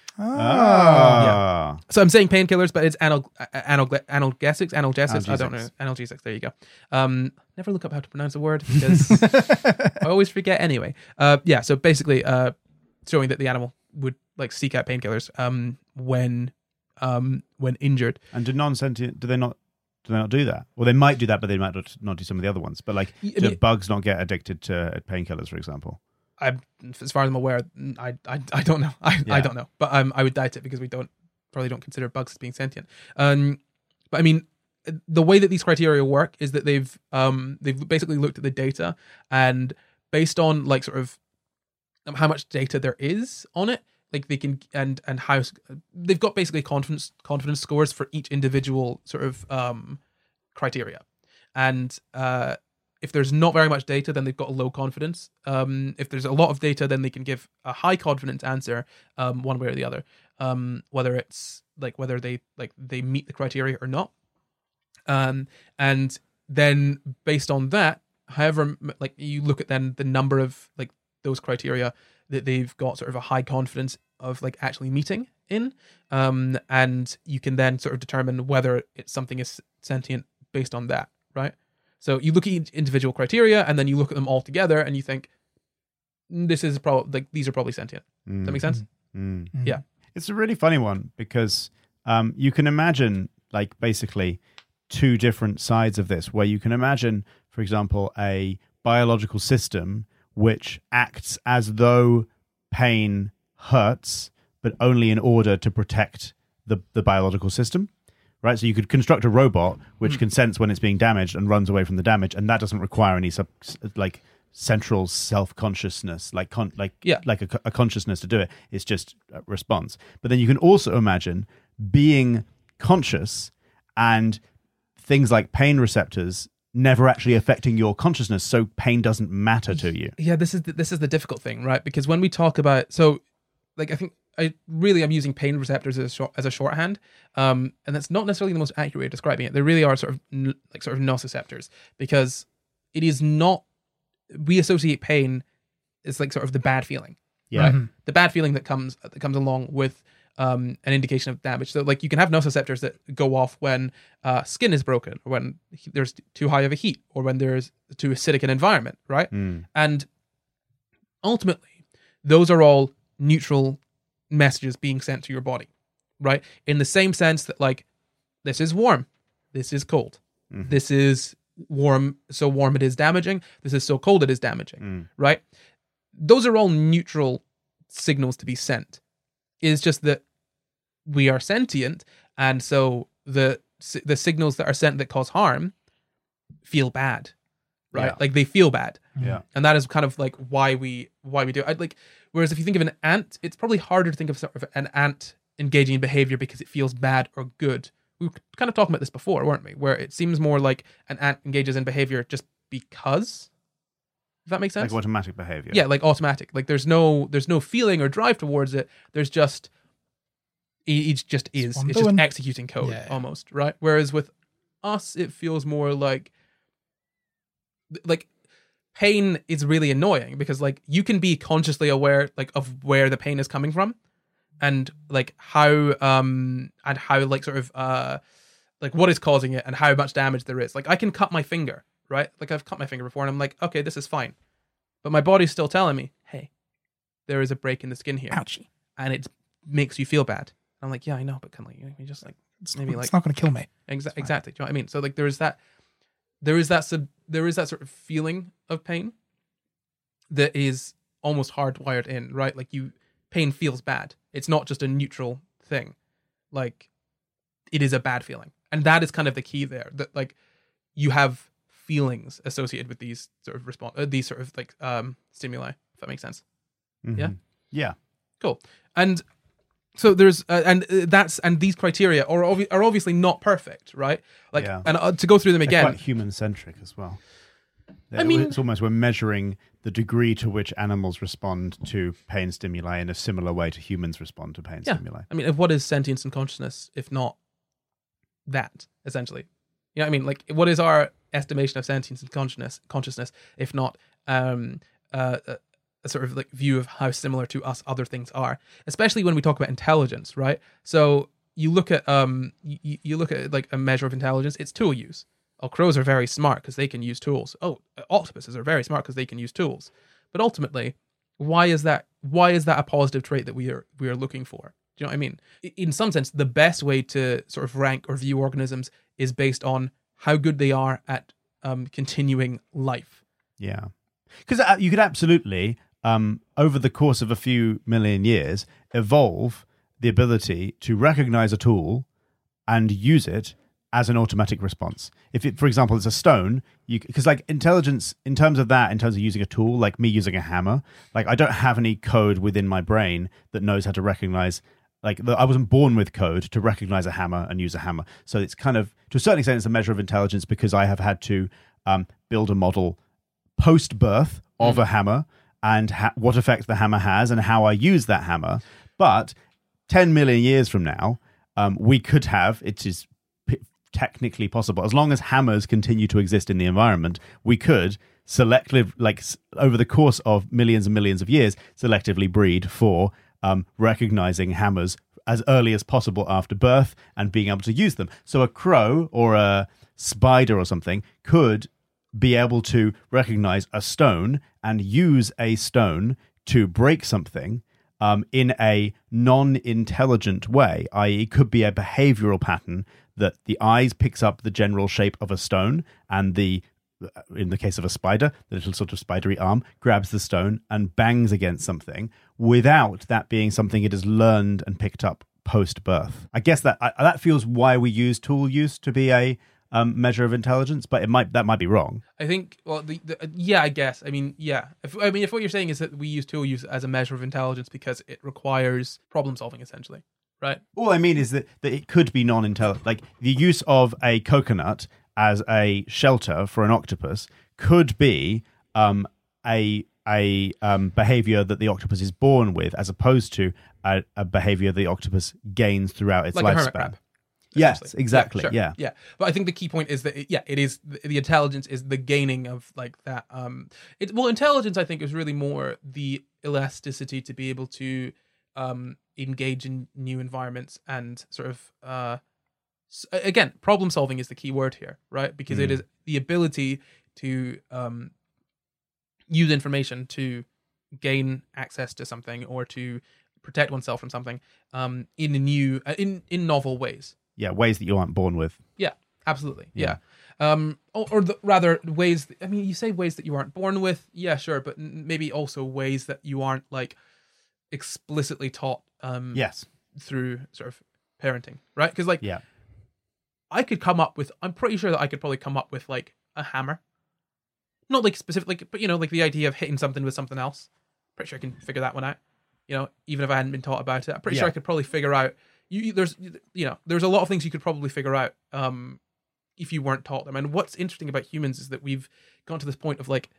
Speaker 5: Ah,
Speaker 3: So I'm saying painkillers, but it's anal- anal- analgesics, analgesics. I don't know. Analgesics. There you go. Um, never look up how to pronounce a word because I always forget anyway. Uh, yeah. So basically, uh, showing that the animal would like seek out painkillers um, when um, when injured.
Speaker 5: and do non-sentient do they not do they not do that? Well, they might do that, but they might not, not do some of the other ones. But like,
Speaker 3: I
Speaker 5: do
Speaker 3: mean-
Speaker 5: bugs not get addicted to painkillers, for example?
Speaker 3: I, as far as I'm aware, I, I, I don't know. I,
Speaker 5: Yeah.
Speaker 3: I don't know. But um, I would doubt it because we don't probably don't consider bugs as being sentient. Um, but I mean, the way that these criteria work is that they've um they've basically looked at the data, and based on like sort of um, how much data there is on it, like they can and and how they've got basically confidence confidence scores for each individual sort of um criteria, and uh. If there's not very much data, then they've got a low confidence. Um, if there's a lot of data, then they can give a high confidence answer, um, one way or the other. Um, whether it's like whether they like they meet the criteria or not. Um, and then based on that, however, like you look at then the number of like those criteria that they've got sort of a high confidence of like actually meeting in, um, and you can then sort of determine whether it's something is sentient based on that, right? So you look at each individual criteria, and then you look at them all together, and you think, "This is probably like these are probably sentient." Does that make sense?
Speaker 5: Mm.
Speaker 4: Mm.
Speaker 3: Yeah.
Speaker 5: It's a really funny one because um, you can imagine, like, basically two different sides of this, where you can imagine, for example, a biological system which acts as though pain hurts, but only in order to protect the, the biological system. Right, so you could construct a robot which
Speaker 3: Mm.
Speaker 5: can sense when it's being damaged and runs away from the damage, and that doesn't require any sub, like central self consciousness, like con, like
Speaker 3: Yeah.
Speaker 5: like a, a consciousness to do it. It's just a response. But then you can also imagine being conscious and things like pain receptors never actually affecting your consciousness, so pain doesn't matter to you.
Speaker 3: Yeah, this is the, this is the difficult thing, right? Because when we talk about so, like I think. I really am using pain receptors as a, short, as a shorthand, um, and that's not necessarily the most accurate way of describing it. They really are sort of n- like sort of nociceptors, because it is not. We associate pain as like sort of the bad feeling,
Speaker 5: Yeah.
Speaker 3: right?
Speaker 4: Mhm.
Speaker 3: The bad feeling that comes that comes along with um, an indication of damage. So like you can have nociceptors that go off when uh, skin is broken, or when there's too high of a heat, or when there's too acidic an environment, right?
Speaker 5: Mm.
Speaker 3: And ultimately, those are all neutral messages being sent to your body, right? In the same sense that like, this is warm, this is cold,
Speaker 5: Mhm.
Speaker 3: this is warm, so warm it is damaging, this is so cold it is damaging,
Speaker 5: Mm.
Speaker 3: right? Those are all neutral signals to be sent. It's just that we are sentient, and so the the signals that are sent that cause harm feel bad, right?
Speaker 5: Yeah.
Speaker 3: Like they feel bad.
Speaker 5: Yeah.
Speaker 3: And that is kind of like why we why we do it. I'd like whereas if you think of an ant, it's probably harder to think of sort of an ant engaging in behavior because it feels bad or good. We were kind of talking about this before, weren't we? Where it seems more like an ant engages in behavior just because. If that makes sense?
Speaker 5: Like automatic behavior.
Speaker 3: Yeah, like automatic. Like there's no there's no feeling or drive towards it. There's just it, it just is.
Speaker 4: what I'm
Speaker 3: It's just
Speaker 4: doing.
Speaker 3: executing code
Speaker 4: Yeah.
Speaker 3: almost, right? Whereas with us, it feels more like like pain is really annoying because like you can be consciously aware like of where the pain is coming from and like how um and how like sort of uh like what is causing it and how much damage there is. Like I can cut my finger, right? Like I've cut my finger before and I'm like, okay, this is fine. But my body's still telling me, hey, there is a break in the skin here.
Speaker 4: Ouchie.
Speaker 3: And it makes you feel bad. I'm like, yeah, I know, but can like you just like
Speaker 4: It's,
Speaker 3: maybe
Speaker 4: it's
Speaker 3: like
Speaker 4: not going to kill me.
Speaker 3: Exa-
Speaker 4: fine.
Speaker 3: exactly. Do you know what I mean? So like there is that there is that sub there is that sort of feeling of pain that is almost hardwired in, right? Like you pain feels bad. It's not just a neutral thing. Like, it is a bad feeling. And that is kind of the key there. That, like, you have feelings associated with these sort of response, uh, these sort of, like, um, stimuli, if that makes sense.
Speaker 5: Mm-hmm.
Speaker 3: Yeah?
Speaker 5: Yeah.
Speaker 3: Cool. And so there's, uh, and uh, that's, and these criteria are, obvi- are obviously not perfect, right? Like,
Speaker 5: Yeah.
Speaker 3: and uh, to go through them
Speaker 5: They're
Speaker 3: again.
Speaker 5: quite human-centric as well. They're-
Speaker 3: I mean-
Speaker 5: it's almost we're measuring the degree to which animals respond to pain stimuli in a similar way to humans respond to pain
Speaker 3: Yeah.
Speaker 5: stimuli.
Speaker 3: I mean, if what is sentience and consciousness, if not that, essentially? You know what I mean? Like, what is our estimation of sentience and consciousness, consciousness if not um, uh, a, a sort of like view of how similar to us other things are? Especially when we talk about intelligence, right? So you look at um, you, you look at like a measure of intelligence. It's tool use. Oh, crows are very smart because they can use tools. Oh, octopuses are very smart because they can use tools. But ultimately, why is that? Why is that a positive trait that we are we are looking for? Do you know what I mean? In some sense, the best way to sort of rank or view organisms is based on how good they are at um, continuing life.
Speaker 5: Yeah. Because uh, you could absolutely, um, over the course of a few million years, evolve the ability to recognize a tool and use it as an automatic response. If it, for example, is a stone, you because like intelligence in terms of that, in terms of using a tool, like me using a hammer, like I don't have any code within my brain that knows how to recognize. Like the, I wasn't born with code to recognize a hammer and use a hammer. So it's kind of, to a certain extent, it's a measure of intelligence because I have had to um, build a model post-birth of mm. a hammer and ha- what effect the hammer has and how I use that hammer. But ten million years from now, um, we could have, it is p- technically possible, as long as hammers continue to exist in the environment, we could selectively, like over the course of millions and millions of years, selectively breed for Um, recognizing hammers as early as possible after birth and being able to use them. So a crow or a spider or something could be able to recognize a stone and use a stone to break something um, in a non-intelligent way, that is it could be a behavioral pattern that the eyes picks up the general shape of a stone and the in the case of a spider, the little sort of spidery arm grabs the stone and bangs against something without that being something it has learned and picked up post-birth. I guess that I, that feels why we use tool use to be a um, measure of intelligence, but it might that might be wrong.
Speaker 3: I think, well, the, the, yeah, I guess. I mean, yeah. If, I mean, if what you're saying is that we use tool use as a measure of intelligence because it requires problem solving, essentially, right?
Speaker 5: All I mean is that, that it could be non-intelligent. Like the use of a coconut as a shelter for an octopus could be um, a a um, behavior that the octopus is born with, as opposed to a, a behavior the octopus gains throughout its
Speaker 3: like
Speaker 5: lifespan.
Speaker 3: A hermit crab,
Speaker 5: yes, exactly.
Speaker 3: Yeah, sure.
Speaker 5: yeah,
Speaker 3: yeah. But I think the key point is that it, yeah, it is the, the intelligence is the gaining of like that. Um, it well, intelligence I think is really more the elasticity to be able to um engage in new environments and sort of uh. Again, problem solving is the key word here, right? Because mm. it is the ability to um, use information to gain access to something or to protect oneself from something um, in a new, uh, in in novel ways.
Speaker 5: Yeah, ways that you aren't born with.
Speaker 3: Yeah, absolutely. Yeah, yeah. Um, or, or the, rather, ways. I mean, you say ways that you aren't born with. Yeah, sure, but maybe also ways that you aren't like explicitly taught. Um,
Speaker 5: yes,
Speaker 3: through sort of parenting, right? Because like,
Speaker 5: yeah.
Speaker 3: I could come up with, I'm pretty sure that I could probably come up with like a hammer. Not like specific, like, but you know, like the idea of hitting something with something else. Pretty sure I can figure that one out. You know, even if I hadn't been taught about it, I'm pretty
Speaker 5: yeah.
Speaker 3: sure I could probably figure out, you, you there's, you know, there's a lot of things you could probably figure out um, if you weren't taught them. And what's interesting about humans is that we've gone to this point of like,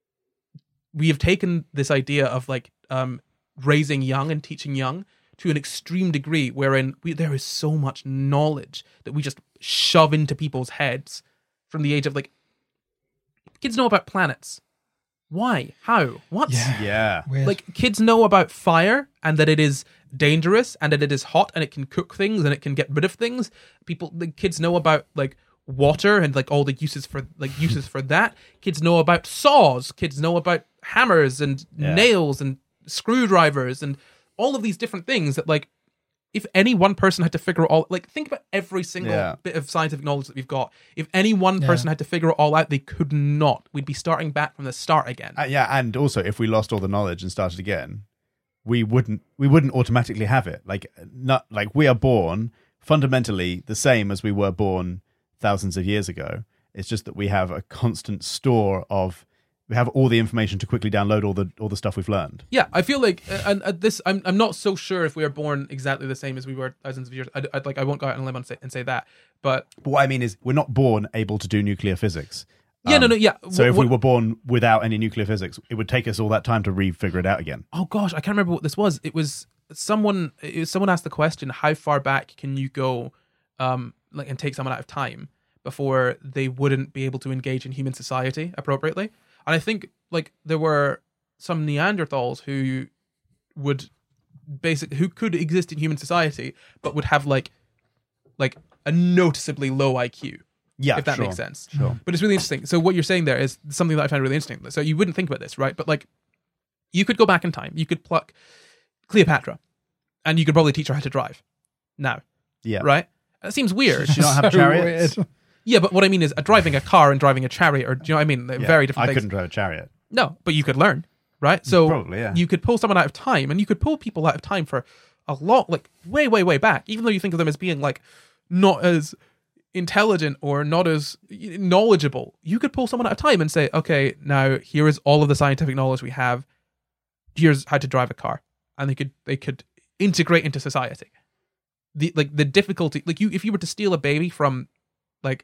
Speaker 3: we have taken this idea of like um, raising young and teaching young to an extreme degree, wherein we, there is so much knowledge that we just shove into people's heads from the age of like, kids know about planets. Why? How? What?
Speaker 4: Yeah.
Speaker 5: yeah.
Speaker 4: Weird.
Speaker 3: Like kids know about fire and that it is dangerous and that it is hot and it can cook things and it can get rid of things. People, the kids know about like water and like all the uses for like uses for that. Kids know about saws. Kids know about hammers and
Speaker 5: yeah.
Speaker 3: nails and screwdrivers and all of these different things that like if any one person had to figure it all, like think about every single
Speaker 5: yeah.
Speaker 3: bit of scientific knowledge that we've got. If any one
Speaker 4: Yeah.
Speaker 3: person had to figure it all out, they could not. We'd be starting back from the start again.
Speaker 5: Uh, yeah, and also if we lost all the knowledge and started again, we wouldn't we wouldn't automatically have it. Like not like we are born fundamentally the same as we were born thousands of years ago. It's just that we have a constant store of we have all the information to quickly download all the all the stuff we've learned.
Speaker 3: Yeah, I feel like, uh, and uh, this, I'm I'm not so sure if we are born exactly the same as we were thousands of years. I, I like I won't go out on a limb and say, and say that, but
Speaker 5: But what I mean is, we're not born able to do nuclear physics.
Speaker 3: yeah, no, no, yeah.
Speaker 5: So
Speaker 3: Wh-
Speaker 5: if we
Speaker 3: what-
Speaker 5: were born without any nuclear physics, it would take us all that time to re-figure it out again.
Speaker 3: oh gosh, I can't remember what this was. It was someone. It was someone asked the question: how far back can you go, um, like, and take someone out of time before they wouldn't be able to engage in human society appropriately? And I think like there were some Neanderthals who would basically who could exist in human society, but would have like like a noticeably low I Q.
Speaker 5: Yeah,
Speaker 3: if that
Speaker 5: sure,
Speaker 3: makes sense.
Speaker 5: Sure.
Speaker 3: But it's really interesting. So what you're saying there is something that I find really interesting. So you wouldn't think about this, right? But like, you could go back in time. You could pluck Cleopatra, and you could probably teach her how to drive. Now,
Speaker 5: Yeah.
Speaker 3: right? That seems weird.
Speaker 5: Does she not have
Speaker 4: So
Speaker 5: chariots?
Speaker 4: weird.
Speaker 3: Yeah, but what I mean is uh, driving a car and driving a chariot, or do you know what I mean? They're
Speaker 5: Yeah,
Speaker 3: very different
Speaker 5: I
Speaker 3: things.
Speaker 5: couldn't drive a chariot.
Speaker 3: No, but you could learn, right? So
Speaker 5: Probably, yeah.
Speaker 3: you could pull someone out of time, and you could pull people out of time for a lot, like way, way, way back. Even though you think of them as being like not as intelligent or not as knowledgeable, you could pull someone out of time and say, okay, now here is all of the scientific knowledge we have. Here's how to drive a car, and they could they could integrate into society. The like the difficulty, like you, if you were to steal a baby from, like,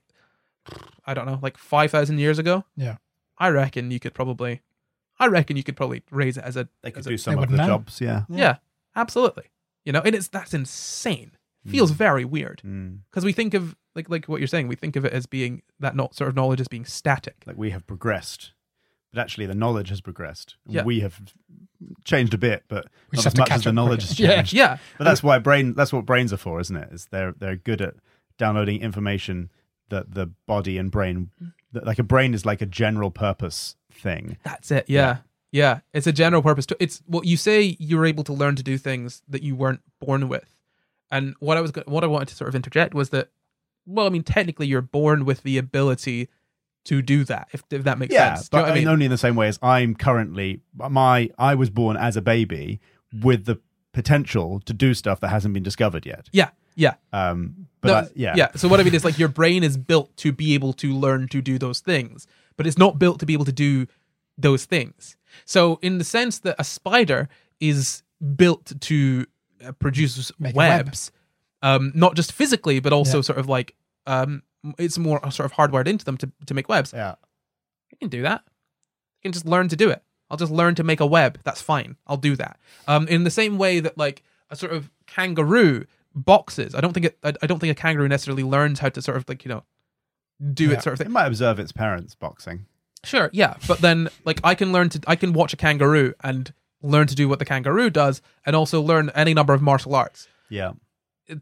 Speaker 3: I don't know, like five thousand years ago,
Speaker 4: Yeah.
Speaker 3: I reckon you could probably, I reckon you could probably raise it as a,
Speaker 5: They could
Speaker 3: as a-
Speaker 5: do some
Speaker 4: They
Speaker 5: of the
Speaker 4: wouldn't know.
Speaker 5: jobs, yeah.
Speaker 3: yeah, absolutely. You know, and it's that's insane. Feels very weird
Speaker 5: Mm.
Speaker 3: because we think of like like what you're saying. We think of it as being that not sort of knowledge as being static.
Speaker 5: Like we have progressed, but actually the knowledge has progressed.
Speaker 3: Yeah.
Speaker 5: We have changed a bit, but
Speaker 4: We
Speaker 5: not
Speaker 4: just
Speaker 5: as
Speaker 4: have to
Speaker 5: much
Speaker 4: catch
Speaker 5: as the
Speaker 4: up
Speaker 5: knowledge
Speaker 4: quicker.
Speaker 5: has
Speaker 4: Yeah.
Speaker 5: changed.
Speaker 3: Yeah,
Speaker 5: But that's why brain. That's what brains are for, isn't it? Is they're they're good at downloading information that the body and brain, that, like a brain is like a general purpose thing.
Speaker 3: that's it. Yeah. yeah, It's a general purpose. To, it's what you say. You're able to learn to do things that you weren't born with. And what I was go- what I wanted to sort of interject was that, well, I mean, technically, you're born with the ability to do that. If, if that makes
Speaker 5: Yeah,
Speaker 3: sense. Do you
Speaker 5: but
Speaker 3: know what
Speaker 5: I mean, only in the same way as I'm currently my. I was born as a baby with the potential to do stuff that hasn't been discovered yet.
Speaker 3: Yeah, yeah.
Speaker 5: Um, but
Speaker 3: No,
Speaker 5: I- yeah,
Speaker 3: yeah. So what I mean is like your brain is built to be able to learn to do those things, but it's not built to be able to do those things. So in the sense that a spider is built to uh, produce
Speaker 4: Make a web.
Speaker 3: webs, um, not just physically, but also
Speaker 4: Yeah.
Speaker 3: sort of like um, it's more sort of hardwired into them to, to make webs.
Speaker 5: yeah.
Speaker 3: You can do that. You can just learn to do it. I'll just learn to make a web. That's fine. I'll do that. Um, in the same way that like a sort of kangaroo boxes. I don't think it. I, I don't think a kangaroo necessarily learns how to sort of like you know do
Speaker 4: Yeah.
Speaker 3: it sort of
Speaker 5: It
Speaker 3: thing.
Speaker 5: might observe its parents boxing.
Speaker 3: Sure, yeah, but then like I can learn to. I can watch a kangaroo and learn to do what the kangaroo does, and also learn any number of martial arts.
Speaker 5: Yeah.
Speaker 3: You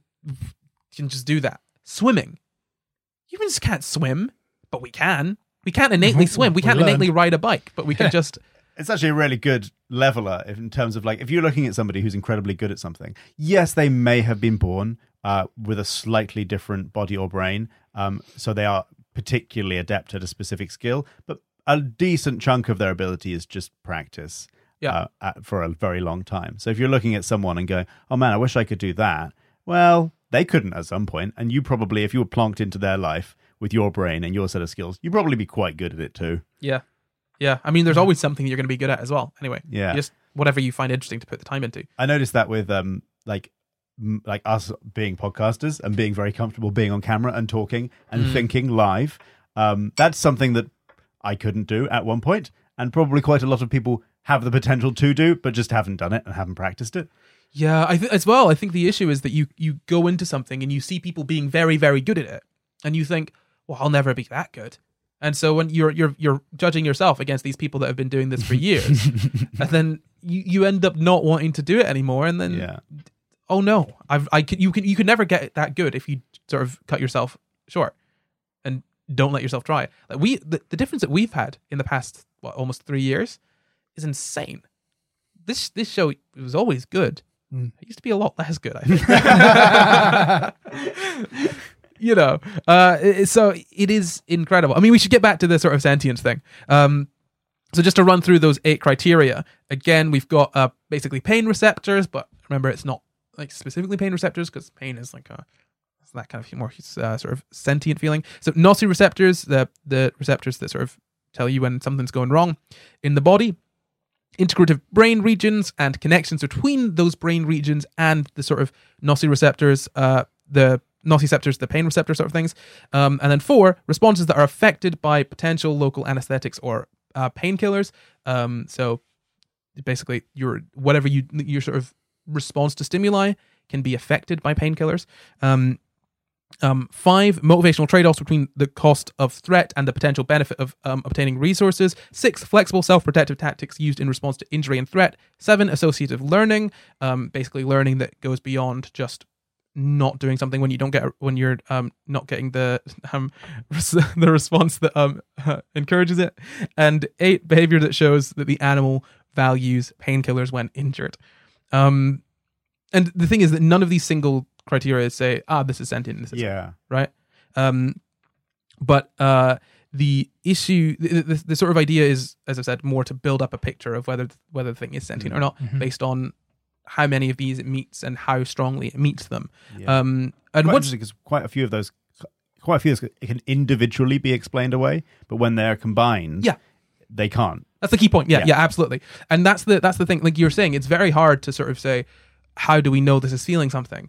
Speaker 3: can just do that. Swimming. Humans just can't swim, but we can. We can't innately swim. We
Speaker 4: We
Speaker 3: can't
Speaker 4: learned.
Speaker 3: innately ride a bike, but we can just.
Speaker 5: It's actually a really good leveler in terms of like if you're looking at somebody who's incredibly good at something. Yes, they may have been born uh, with a slightly different body or brain, um, so they are particularly adept at a specific skill. But a decent chunk of their ability is just practice.
Speaker 3: Yeah.
Speaker 5: Uh, at, for a very long time. So if you're looking at someone and going, "Oh man, I wish I could do that," well, they couldn't at some point, and you probably, if you were plonked into their life with your brain and your set of skills, you'd probably be quite good at it too.
Speaker 3: Yeah. Yeah. I mean, there's always something you're going to be good at as well. Anyway.
Speaker 5: Yeah.
Speaker 3: You just whatever you find interesting to put the time into.
Speaker 5: I noticed that with um like m- like us being podcasters and being very comfortable being on camera and talking and thinking live. Um, that's something that I couldn't do at one point, and probably quite a lot of people have the potential to do, but just haven't done it and haven't practiced it.
Speaker 3: Yeah, I th- as well. I think the issue is that you you go into something and you see people being very very good at it, and you think, well, I'll never be that good. And so when you're you're you're judging yourself against these people that have been doing this for years, and then you, you end up not wanting to do it anymore, and then
Speaker 5: Yeah.
Speaker 3: oh no, I've I could you can you could never get that good if you sort of cut yourself short and don't let yourself try. Like we the, the difference that we've had in the past what almost three years is insane. This this show was always good.
Speaker 4: Mm.
Speaker 3: It used to be a lot less good, I think. You know, uh, it- so it is incredible. I mean, we should get back to the sort of sentience thing. Um, So just to run through those eight criteria, again, we've got uh, basically pain receptors, but remember, it's not like specifically pain receptors because pain is like a it's that kind of more uh, sort of sentient feeling. So nociceptors, the the receptors that sort of tell you when something's going wrong in the body. Integrative brain regions and connections between those brain regions and the sort of nociceptors, uh, the nociceptors, the pain receptor sort of things. Um, and then four, responses that are affected by potential local anesthetics or uh, painkillers. Um, so basically, your whatever you your sort of response to stimuli can be affected by painkillers. Um, Um, five, motivational trade-offs between the cost of threat and the potential benefit of um, obtaining resources. Six, flexible self-protective tactics used in response to injury and threat. Seven, associative learning, um, basically learning that goes beyond just not doing something when you don't get when you're um, not getting the um, res- the response that um, uh, encourages it. And eight, behavior that shows that the animal values painkillers when injured. Um, and the thing is that none of these single criteria say, ah, this is sentient, this is
Speaker 5: Yeah.
Speaker 3: right. Um, but uh, the issue, the, the, the sort of idea is, as I said, more to build up a picture of whether whether the thing is sentient or not,
Speaker 4: Mhm.
Speaker 3: based on how many of these it meets and how strongly it meets them.
Speaker 5: Yeah.
Speaker 3: Um, and
Speaker 5: Quite
Speaker 3: what's
Speaker 5: interesting because quite a few of those, quite a few of those can individually be explained away, but when they're combined,
Speaker 3: Yeah.
Speaker 5: they can't.
Speaker 3: that's the key point. Yeah,
Speaker 5: Yeah.
Speaker 3: yeah, absolutely. And that's the that's the thing. Like you're saying, it's very hard to sort of say, how do we know this is feeling something?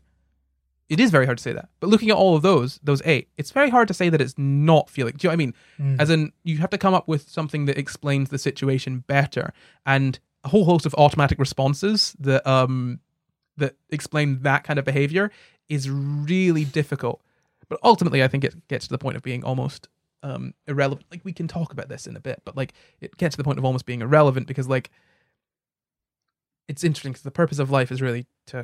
Speaker 3: It is very hard to say that. But looking at all of those, those eight, it's very hard to say that it's not feeling. Do you know what I mean?
Speaker 4: Mm.
Speaker 3: As in, you have to come up with something that explains the situation better. And a whole host of automatic responses that um that explain that kind of behavior is really difficult. But ultimately, I think it gets to the point of being almost um irrelevant. Like, we can talk about this in a bit, but like it gets to the point of almost being irrelevant because like it's interesting because the purpose of life is really to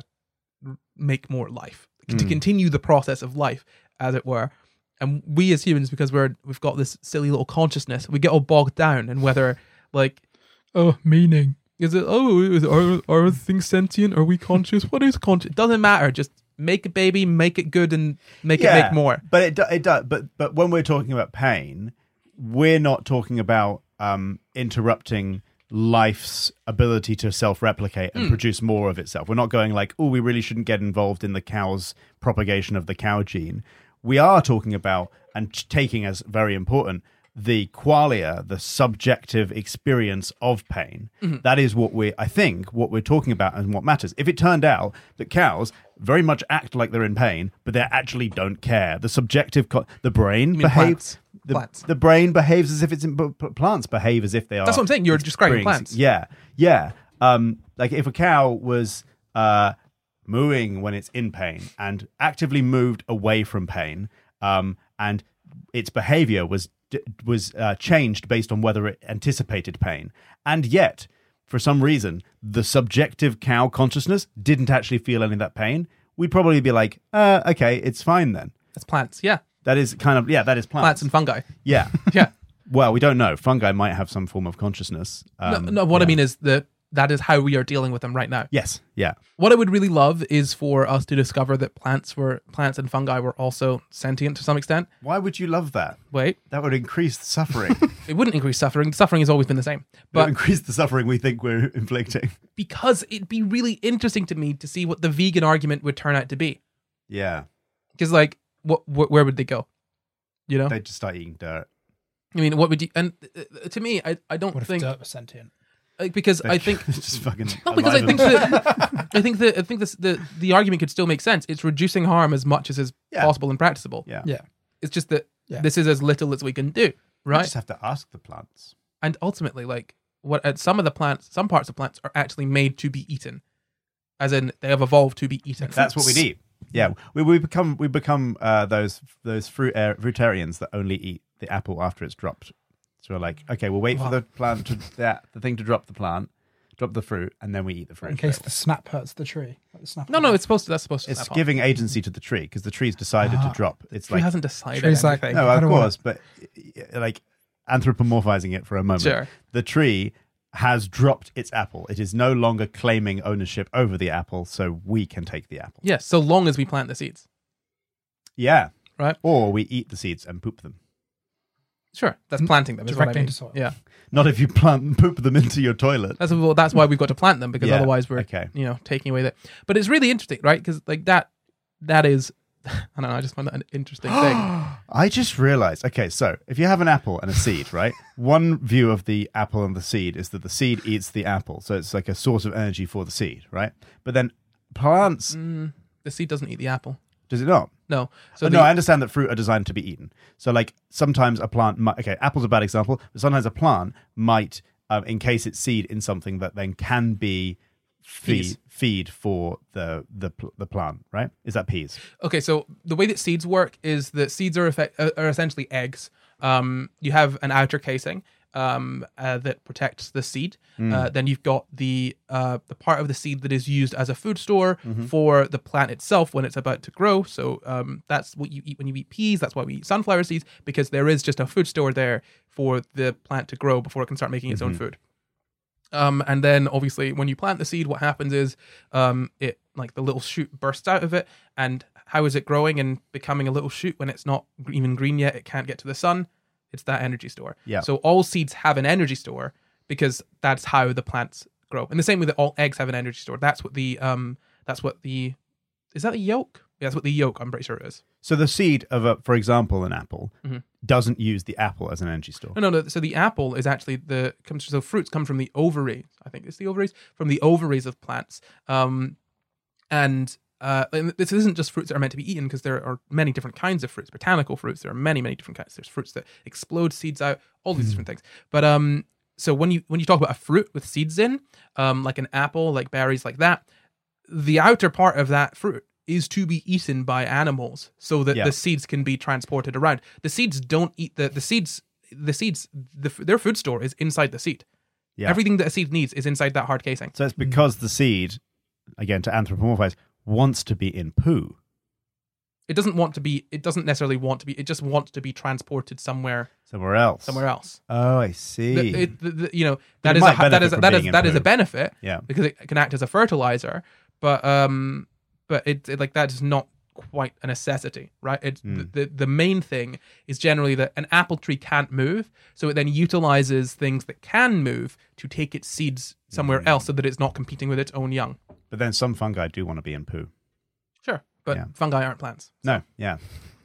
Speaker 3: make more life. To
Speaker 5: Mm.
Speaker 3: continue the process of life, as it were. And we as humans, because we're we've got this silly little consciousness, we get all bogged down in whether, like,
Speaker 4: Oh, meaning.
Speaker 3: is it, oh, is, are, are things sentient? Are we conscious? What is conscious? It doesn't matter. Just make a baby, make it good, and make it make more.
Speaker 5: But it do, it does. But but when we're talking about pain, we're not talking about um, interrupting life's ability to self-replicate and
Speaker 3: Mm.
Speaker 5: produce more of itself. We're not going like, oh, we really shouldn't get involved in the cow's propagation of the cow gene. We are talking about, and t- taking as very important, the qualia, the subjective experience of pain.
Speaker 3: Mm-hmm.
Speaker 5: That is what we, I think, what we're talking about and what matters. If it turned out that cows very much act like they're in pain, but they actually don't care, the subjective, co- the brain
Speaker 3: mean
Speaker 5: behaves.
Speaker 3: plants?
Speaker 5: The,
Speaker 3: Plants.
Speaker 5: the brain behaves as if it's in, but but plants behave as if they are.
Speaker 3: That's what I'm saying. You're describing
Speaker 5: experiencing-
Speaker 3: plants.
Speaker 5: Yeah, yeah. Um, like if a cow was uh, mooing when it's in pain and actively moved away from pain, um, and its behavior was was uh, changed based on whether it anticipated pain, and yet for some reason the subjective cow consciousness didn't actually feel any of that pain, we'd probably be like, uh, okay, it's fine then.
Speaker 3: That's plants. Yeah.
Speaker 5: That is kind of yeah, that is plants.
Speaker 3: Plants and fungi.
Speaker 5: Yeah.
Speaker 3: Yeah.
Speaker 5: Well, we don't know. Fungi might have some form of consciousness. Um,
Speaker 3: no, no, what I
Speaker 5: yeah.
Speaker 3: mean is that that is how we are dealing with them right now.
Speaker 5: Yes. Yeah.
Speaker 3: What I would really love is for us to discover that plants were plants and fungi were also sentient to some extent.
Speaker 5: Why would you love that?
Speaker 3: Wait,
Speaker 5: That would increase the suffering.
Speaker 3: it wouldn't increase suffering. Suffering has always been the same.
Speaker 5: But
Speaker 3: But
Speaker 5: increase the suffering we think we're inflicting.
Speaker 3: because it'd be really interesting to me to see what the vegan argument would turn out to be.
Speaker 5: Yeah.
Speaker 3: Because like, what, wh- where would they go? You know,
Speaker 5: They just start eating dirt.
Speaker 3: I mean, what would you? And uh, to me, I, I don't
Speaker 4: What if
Speaker 3: think
Speaker 4: dirt was sentient?
Speaker 3: like, because I think
Speaker 5: just fucking.
Speaker 3: no, because I
Speaker 5: alive
Speaker 3: think
Speaker 5: and-
Speaker 3: that I think that I think this, the the argument could still make sense. It's reducing harm as much as is
Speaker 5: Yeah.
Speaker 3: possible and practicable.
Speaker 5: Yeah.
Speaker 4: Yeah.
Speaker 3: It's just that
Speaker 4: Yeah.
Speaker 3: this is as little as we can do,
Speaker 5: We
Speaker 3: right?
Speaker 5: just have to ask the plants.
Speaker 3: And ultimately, like what uh, some of the plants, some parts of plants are actually made to be eaten, as in they have evolved to be eaten.
Speaker 5: That's what we eat. Yeah, we we become we become uh, those those fruit uh, fruitarians that only eat the apple after it's dropped. So we're like, okay, we'll wait
Speaker 3: Wow.
Speaker 5: for the plant to that the thing to drop the plant, drop the fruit, and then we eat the fruit.
Speaker 4: In case the snap hurts the tree. Like the snap
Speaker 3: No, no, it's supposed to. That's supposed to.
Speaker 5: It's
Speaker 3: snap off.
Speaker 5: giving agency to the tree because the tree's decided
Speaker 4: Ah.
Speaker 5: to drop. It's
Speaker 3: Tree
Speaker 5: like
Speaker 3: hasn't decided.
Speaker 4: Tree's like-
Speaker 3: anything.
Speaker 5: no,
Speaker 4: I
Speaker 5: of
Speaker 4: don't wanna-
Speaker 5: course, but uh, like anthropomorphizing it for a moment.
Speaker 3: Sure.
Speaker 5: The tree has dropped its apple. It is no longer claiming ownership over the apple, so we can take the apple.
Speaker 3: Yes, so long as we plant the seeds.
Speaker 5: Yeah.
Speaker 3: Right.
Speaker 5: Or we eat the seeds and poop them.
Speaker 3: Sure, that's planting them. Is what I
Speaker 4: Directly
Speaker 3: mean.
Speaker 4: into soil.
Speaker 3: Yeah,
Speaker 5: Not if you plant poop them into your toilet.
Speaker 3: that's well, that's why we've got to plant them because
Speaker 5: Yeah,
Speaker 3: otherwise we're
Speaker 5: okay.
Speaker 3: you know taking away that. But it's really interesting, right? Because like that that is I don't know. I just find that an interesting thing.
Speaker 5: I just realized. Okay, so if you have an apple and a seed, right? One view of the apple and the seed is that the seed eats the apple, so it's like a source of energy for the seed, right? But then plants,
Speaker 3: Mm, the seed doesn't eat the apple.
Speaker 5: does it not?
Speaker 3: No.
Speaker 5: So
Speaker 3: So
Speaker 5: no,
Speaker 3: the,
Speaker 5: I understand that fruit are designed to be eaten. So like sometimes a plant might, okay, apple's a bad example, but sometimes a plant might um, encase its seed in something that then can be feed,
Speaker 3: Peas.
Speaker 5: feed for the, the pl- the plant, right? Is that peas?
Speaker 3: Okay, so the way that seeds work is that seeds are effect, uh, are essentially eggs. Um, you have an outer casing um, uh, that protects the seed. Uh, then you've got the uh, the part of the seed that is used as a food store for the plant itself when it's about to grow. So um, that's what you eat when you eat peas. That's why we eat sunflower seeds, because there is just a food store there for the plant to grow before it can start making its own food. Um, and then obviously when you plant the seed, what happens is um, it like the little shoot bursts out of it. And how is it growing and becoming a little shoot when it's not even green yet? It can't get to the sun. It's that energy store.
Speaker 5: Yeah.
Speaker 3: So all seeds have an energy store because that's how the plants grow. In the same way that all eggs have an energy store. That's what the um that's what the is that the yolk? Yeah, that's what the yolk, I'm pretty sure it is.
Speaker 5: So the seed of, a, for example, an apple
Speaker 3: Mhm.
Speaker 5: doesn't use the apple as an energy store.
Speaker 3: No, no, no. So the apple is actually the comes. So fruits come from the ovaries. I think it's the ovaries from the ovaries of plants. Um, and uh, and this isn't just fruits that are meant to be eaten because there are many different kinds of fruits. Botanical fruits. There are many, many different kinds. There's fruits that explode seeds out. All these different things. But um, so when you when you talk about a fruit with seeds in, um, like an apple, like berries, like that, the outer part of that fruit is to be eaten by animals so that
Speaker 5: Yeah.
Speaker 3: the seeds can be transported around. The seeds don't eat the the seeds. The seeds, the, their food store is inside the seed.
Speaker 5: Yeah.
Speaker 3: Everything that a seed needs is inside that hard casing.
Speaker 5: So it's because the seed, again, to anthropomorphize, wants to be in poo.
Speaker 3: It doesn't want to be. It doesn't necessarily want to be. It just wants to be transported somewhere,
Speaker 5: Somewhere else.
Speaker 3: somewhere else.
Speaker 5: Oh, I see.
Speaker 3: The, it, the, the, you know
Speaker 5: But
Speaker 3: that
Speaker 5: it
Speaker 3: is a,
Speaker 5: might
Speaker 3: that
Speaker 5: benefit
Speaker 3: is a,
Speaker 5: from
Speaker 3: that is
Speaker 5: being in
Speaker 3: that is
Speaker 5: poo.
Speaker 3: a benefit
Speaker 5: yeah.
Speaker 3: because it can act as a fertilizer. But um, but it, it like that is not quite a necessity, right? It's
Speaker 5: Mm.
Speaker 3: the, the the main thing is generally that an apple tree can't move, so it then utilizes things that can move to take its seeds somewhere
Speaker 5: Mm.
Speaker 3: else, so that it's not competing with its own young.
Speaker 5: But then some fungi do want to be in poo.
Speaker 3: Sure, but
Speaker 5: Yeah.
Speaker 3: fungi aren't plants.
Speaker 5: No, yeah.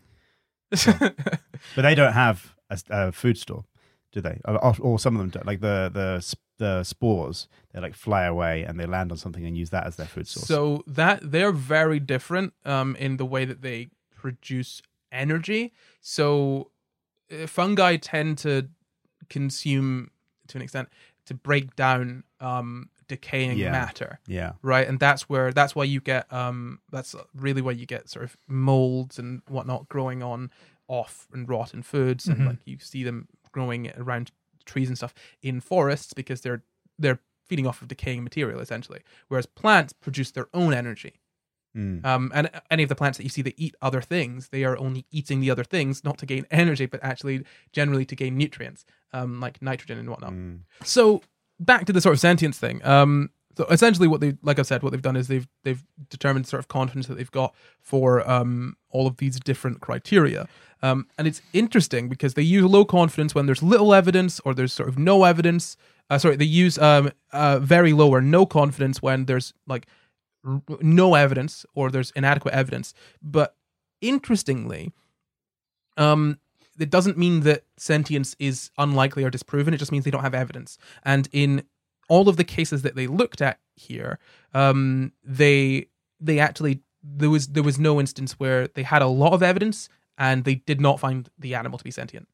Speaker 5: But they don't have a, a food store, do they? Or, or some of them don't. Like the, the sp- the spores, they like fly away and they land on something and use that as their food source.
Speaker 3: So that they're very different um, in the way that they produce energy. So uh, fungi tend to consume, to an extent, to break down um, decaying
Speaker 5: Yeah.
Speaker 3: matter,
Speaker 5: yeah.
Speaker 3: right? And that's where that's why you get um, that's really why you get sort of molds and whatnot growing on off and rotten foods, and
Speaker 4: Mhm.
Speaker 3: like you see them growing around trees and stuff in forests because they're they're feeding off of decaying material essentially, whereas plants produce their own energy.
Speaker 5: Mm.
Speaker 3: Um, and any of the plants that you see that eat other things, they are only eating the other things not to gain energy, but actually generally to gain nutrients, um, like nitrogen and whatnot.
Speaker 5: Mm.
Speaker 3: So back to the sort of sentience thing. Um, so essentially, what they, like I've said, what they've done is they've they've determined sort of confidence that they've got for um all of these different criteria. Um, and it's interesting because they use low confidence when there's little evidence or there's sort of no evidence. Uh, sorry, they use um uh very low or no confidence when there's like r- no evidence or there's inadequate evidence. But interestingly, um. it doesn't mean that sentience is unlikely or disproven. It just means they don't have evidence. And in all of the cases that they looked at here, um, they they actually there was there was no instance where they had a lot of evidence and they did not find the animal to be sentient.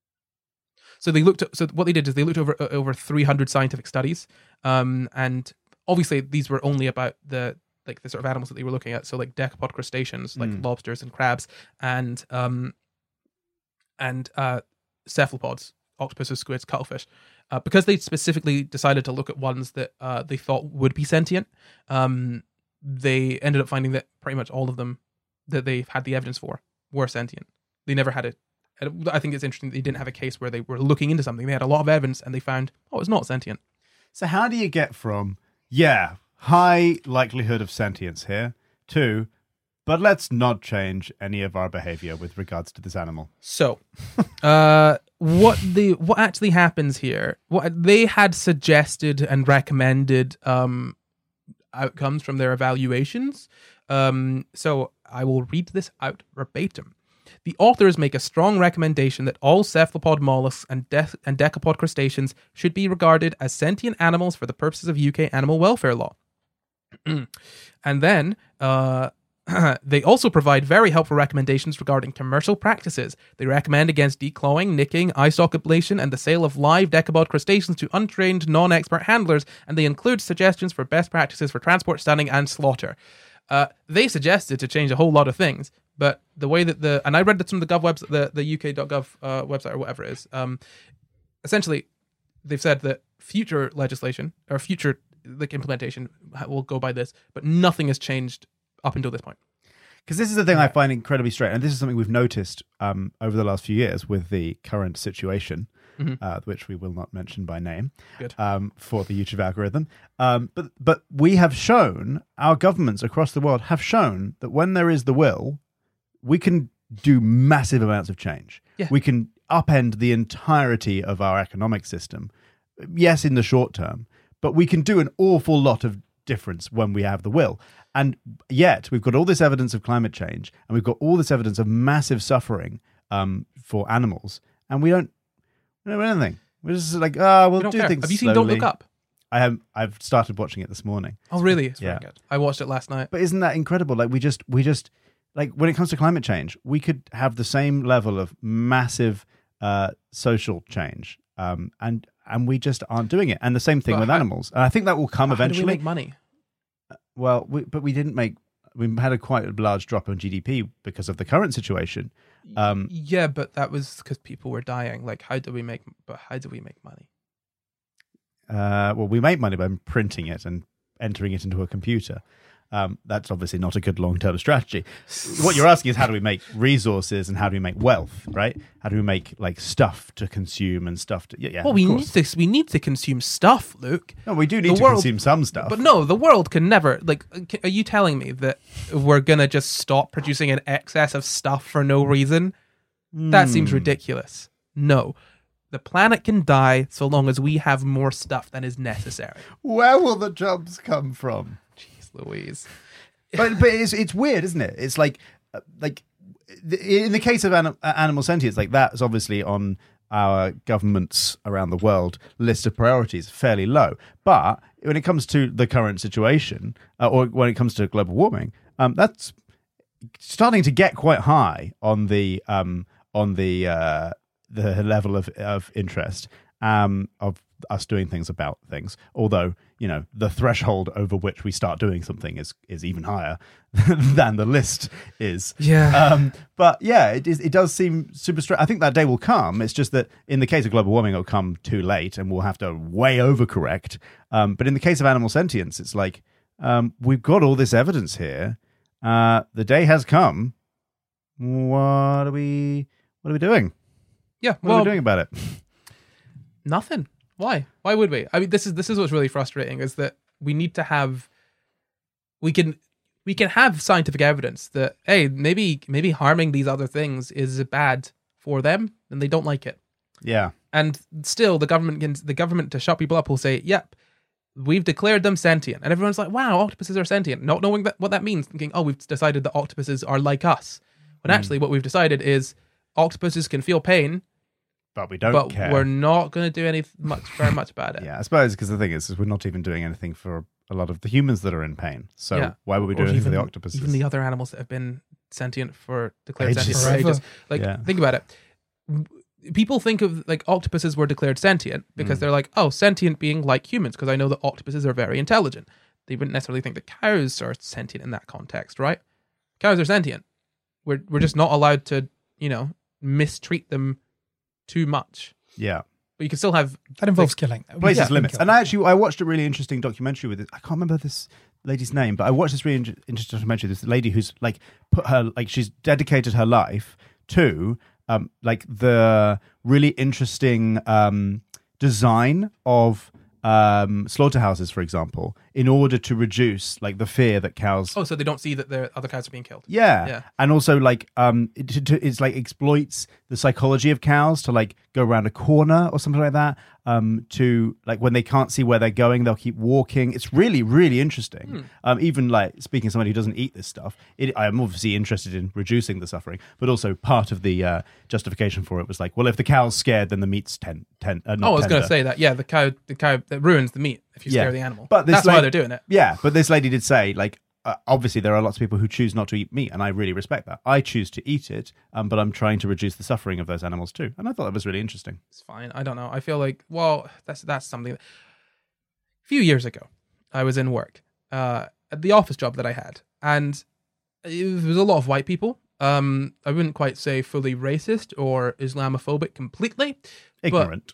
Speaker 3: So they looked. At, so what they did is they looked over over three hundred scientific studies, um, and obviously these were only about the like the sort of animals that they were looking at. So like decapod crustaceans, like
Speaker 5: Mm.
Speaker 3: lobsters and crabs, and um, and uh, cephalopods, octopuses, squids, cuttlefish, uh, because they specifically decided to look at ones that uh, they thought would be sentient. Um, they ended up finding that pretty much all of them that they had the evidence for were sentient. They never had it. I think it's interesting that they didn't have a case where they were looking into something. They had a lot of evidence and they found, oh, it's not sentient.
Speaker 5: So how do you get from, yeah, high likelihood of sentience here, to, but let's not change any of our behavior with regards to this animal?
Speaker 3: So, uh, what the what actually happens here? What they had suggested and recommended um, outcomes from their evaluations. Um, so I will read this out verbatim. The authors make a strong recommendation that all cephalopod mollusks and, de- and decapod crustaceans should be regarded as sentient animals for the purposes of U K animal welfare law. And then uh, they also provide very helpful recommendations regarding commercial practices. They recommend against declawing, nicking, eye stalk ablation, and the sale of live decapod crustaceans to untrained, non-expert handlers, and they include suggestions for best practices for transport, stunning, and slaughter. Uh, they suggested to change a whole lot of things, but the way that the, and I read this from the Gov website, the, the U K dot gov uh, website or whatever it is, um, essentially they've said that future legislation or future like implementation will go by this, but nothing has changed up until this point.
Speaker 5: Because this is the thing I find incredibly strange, and this is something we've noticed um, over the last few years with the current situation, mm-hmm. uh, which we will not mention by name um, for the YouTube algorithm. Um, but but we have shown, our governments across the world have shown that when there is the will, we can do massive amounts of change.
Speaker 3: Yeah.
Speaker 5: We can upend the entirety of our economic system. Yes, in the short term, but we can do an awful lot of difference when we have the will. And yet we've got all this evidence of climate change, and we've got all this evidence of massive suffering um, for animals, and we don't, we don't do anything. We're just like, oh, we'll
Speaker 3: We don't
Speaker 5: do
Speaker 3: care.
Speaker 5: things
Speaker 3: Have you seen
Speaker 5: slowly.
Speaker 3: Don't Look Up?
Speaker 5: I have. I've started watching it this morning.
Speaker 3: Oh, really? It's
Speaker 5: Yeah.
Speaker 3: very good. I watched it last night.
Speaker 5: But isn't that incredible? Like we just, we just, like when it comes to climate change, we could have the same level of massive uh, social change, um, and and we just aren't doing it. And the same thing
Speaker 3: But
Speaker 5: with
Speaker 3: how-
Speaker 5: animals. And I think that will come
Speaker 3: How do
Speaker 5: eventually.
Speaker 3: we make money?
Speaker 5: Well, we, but we didn't make. We had a quite a large drop in G D P because of the current situation. Um,
Speaker 3: Yeah, but that was because people were dying. Like, how do we make? But how do we make money?
Speaker 5: uh, well, we make money by printing it and entering it into a computer. Um, that's obviously not a good long-term strategy. What you're asking is how do we make resources and how do we make wealth, right? How do we make like stuff to consume and stuff to yeah? yeah
Speaker 3: Well,
Speaker 5: of
Speaker 3: we
Speaker 5: course.
Speaker 3: need to we need to consume stuff, Luke.
Speaker 5: No, we do need
Speaker 3: The
Speaker 5: to
Speaker 3: world-
Speaker 5: consume some stuff.
Speaker 3: But no, the world can never. Like, are you telling me that we're gonna just stop producing an excess of stuff for no reason? That
Speaker 5: Hmm.
Speaker 3: seems ridiculous. No, the planet can die so long as we have more stuff than is necessary.
Speaker 5: Where will the jobs come from?
Speaker 3: Jeez Louise.
Speaker 5: but but it's it's weird, isn't it? It's like uh, like the- in the case of anim- uh, animal sentience, like that's obviously on our governments around the world list of priorities fairly low. But when it comes to the current situation, uh, or when it comes to global warming, um, that's starting to get quite high on the um on the uh, the level of of interest um of us doing things about things. Although, you know, the threshold over which we start doing something is is even higher than the list is.
Speaker 3: Yeah.
Speaker 5: Um, but yeah, it is. It does seem super strange. I think that day will come. It's just that in the case of global warming, it'll come too late, and we'll have to way overcorrect. Um, but in the case of animal sentience, it's like um, we've got all this evidence here. Uh, the day has come. What are we? What are we doing?
Speaker 3: Yeah.
Speaker 5: What
Speaker 3: Well,
Speaker 5: are we doing about it?
Speaker 3: nothing. Why? Why would we? I mean, this is this is what's really frustrating is that we need to have. We can we can have scientific evidence that hey, maybe maybe harming these other things is bad for them, and they don't like it.
Speaker 5: Yeah.
Speaker 3: And still, the government can, the government to shut people up will say, "Yep, we've declared them sentient," and everyone's like, "Wow, octopuses are sentient," not knowing that, what that means, thinking, "Oh, we've decided that octopuses are like us." When
Speaker 5: Mm.
Speaker 3: actually, what we've decided is octopuses can feel pain,
Speaker 5: But we don't
Speaker 3: but
Speaker 5: care.
Speaker 3: we're not going to do any much, very much about it.
Speaker 5: Yeah, I suppose because the thing is, is we're not even doing anything for a lot of the humans that are in pain. So
Speaker 3: Yeah.
Speaker 5: why would we do
Speaker 3: Or
Speaker 5: anything for
Speaker 3: even-
Speaker 5: the octopuses?
Speaker 3: Even the other animals that have been sentient for declared
Speaker 5: Ages.
Speaker 3: sentient for
Speaker 4: Forever.
Speaker 3: ages. Like,
Speaker 5: Yeah.
Speaker 3: think about it. People think of like octopuses were declared sentient because
Speaker 5: Mm.
Speaker 3: they're like, oh, sentient being like humans, because I know that octopuses are very intelligent. They wouldn't necessarily think that cows are sentient in that context, right? Cows are sentient. We're we're just not allowed to, you know, mistreat them too much.
Speaker 5: Yeah.
Speaker 3: But you can still have
Speaker 4: That involves killing.
Speaker 5: Places
Speaker 4: Yeah.
Speaker 5: limits. And I actually, I watched a really interesting documentary with it. I can't remember this lady's name, but I watched this really inter- interesting documentary. This lady who's like put her, like she's dedicated her life to um, like the really interesting um, design of um, slaughterhouses, for example, in order to reduce like the fear that cows.
Speaker 3: Oh, so they don't see that the other cows are being killed.
Speaker 5: Yeah.
Speaker 3: Yeah.
Speaker 5: And also like um it, to, to, it's like exploits the psychology of cows to like go around a corner or something like that. Um to like when they can't see where they're going, they'll keep walking. It's really, really interesting.
Speaker 3: Hmm.
Speaker 5: Um even like speaking of somebody who doesn't eat this stuff, it, I'm obviously interested in reducing the suffering, but also part of the uh, justification for it was like, well, if the cow's scared, then the meat's ten, ten, uh, not
Speaker 3: Oh, I was going
Speaker 5: tender.
Speaker 3: to say that. Yeah, the cow, the cow that ruins the meat if you
Speaker 5: Yeah.
Speaker 3: scare the animal.
Speaker 5: But this
Speaker 3: that's why
Speaker 5: lady-
Speaker 3: they're doing it.
Speaker 5: Yeah, but this lady did say, like, uh, obviously there are lots of people who choose not to eat meat, and I really respect that. I choose to eat it, um, but I'm trying to reduce the suffering of those animals too. And I thought that was really interesting.
Speaker 3: It's fine. I don't know. I feel like, well, that's that's something. That... A few years ago, I was in work uh, at the office job that I had, and it was a lot of white people. Um, I wouldn't quite say fully racist or Islamophobic completely.
Speaker 5: Ignorant.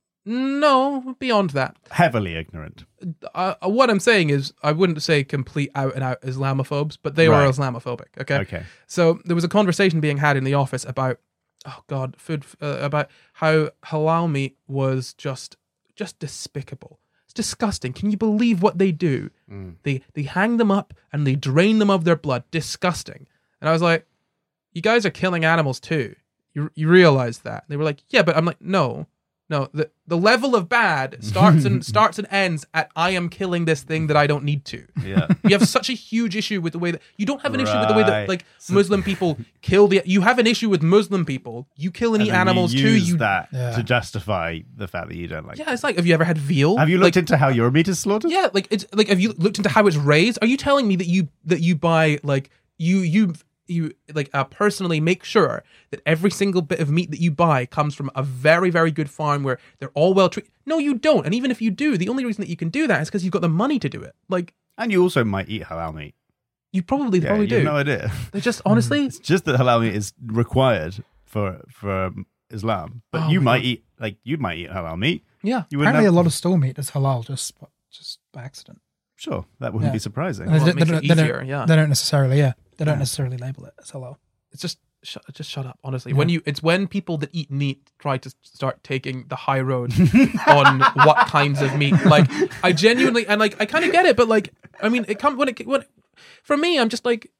Speaker 3: No, beyond that.
Speaker 5: Heavily ignorant.
Speaker 3: Uh, what I'm saying is, I wouldn't say complete out and out Islamophobes, but they
Speaker 5: Right.
Speaker 3: were Islamophobic. Okay.
Speaker 5: Okay.
Speaker 3: So there was a conversation being had in the office about, oh god, food uh, about how halal meat was just just despicable. It's disgusting. Can you believe what they do?
Speaker 5: Mm.
Speaker 3: They they hang them up and they drain them of their blood. Disgusting. And I was like, you guys are killing animals too. You you realize that? They were like, yeah, but I'm like, no. No, the the level of bad starts and starts and ends at I am killing this thing that I don't need to.
Speaker 5: Yeah.
Speaker 3: You have such a huge issue with the way that you don't have an issue with the way that
Speaker 5: Right.
Speaker 3: like Muslim people kill the. You have an issue with Muslim people. You kill and,
Speaker 5: And
Speaker 3: eat
Speaker 5: then
Speaker 3: animals
Speaker 5: you
Speaker 3: too.
Speaker 5: use
Speaker 3: You
Speaker 5: that
Speaker 4: Yeah.
Speaker 5: to justify the fact that you don't like.
Speaker 3: yeah, it's like, have you ever had veal?
Speaker 5: Have you looked
Speaker 3: like,
Speaker 5: into how your meat is slaughtered?
Speaker 3: Yeah, like it's like have you looked into how it's raised? Are you telling me that you that you buy like you you you like uh, personally make sure that every single bit of meat that you buy comes from a very very good farm where they're all well treated? No, you don't. And even if you do, the only reason that you can do that is because you've got the money to do it. Like
Speaker 5: And you also might eat halal meat.
Speaker 3: you probably
Speaker 5: Yeah,
Speaker 3: probably
Speaker 5: you
Speaker 3: do.
Speaker 5: have no idea.
Speaker 3: They just honestly.
Speaker 5: It's just that halal meat is required for for um, Islam, but
Speaker 3: Oh
Speaker 5: you
Speaker 3: my
Speaker 5: might
Speaker 3: God.
Speaker 5: eat like you might eat halal meat.
Speaker 3: Yeah.
Speaker 5: You wouldn't
Speaker 4: Apparently,
Speaker 5: have,
Speaker 4: a lot of store meat is halal just just by accident.
Speaker 5: Sure, that wouldn't
Speaker 4: Yeah.
Speaker 5: be surprising.
Speaker 4: And
Speaker 3: Well,
Speaker 4: they,
Speaker 3: it makes
Speaker 4: they
Speaker 3: it
Speaker 4: don't, they don't-
Speaker 3: easier, yeah.
Speaker 4: They don't necessarily, yeah, they don't
Speaker 5: Yeah.
Speaker 4: necessarily label it as halal.
Speaker 3: It's just shut, just shut up. Honestly,
Speaker 4: Yeah.
Speaker 3: when you it's when people that eat meat try to start taking the high road on what kinds of meat. Like I genuinely and like I kind of get it, but like I mean, it comes when it when for me, I'm just like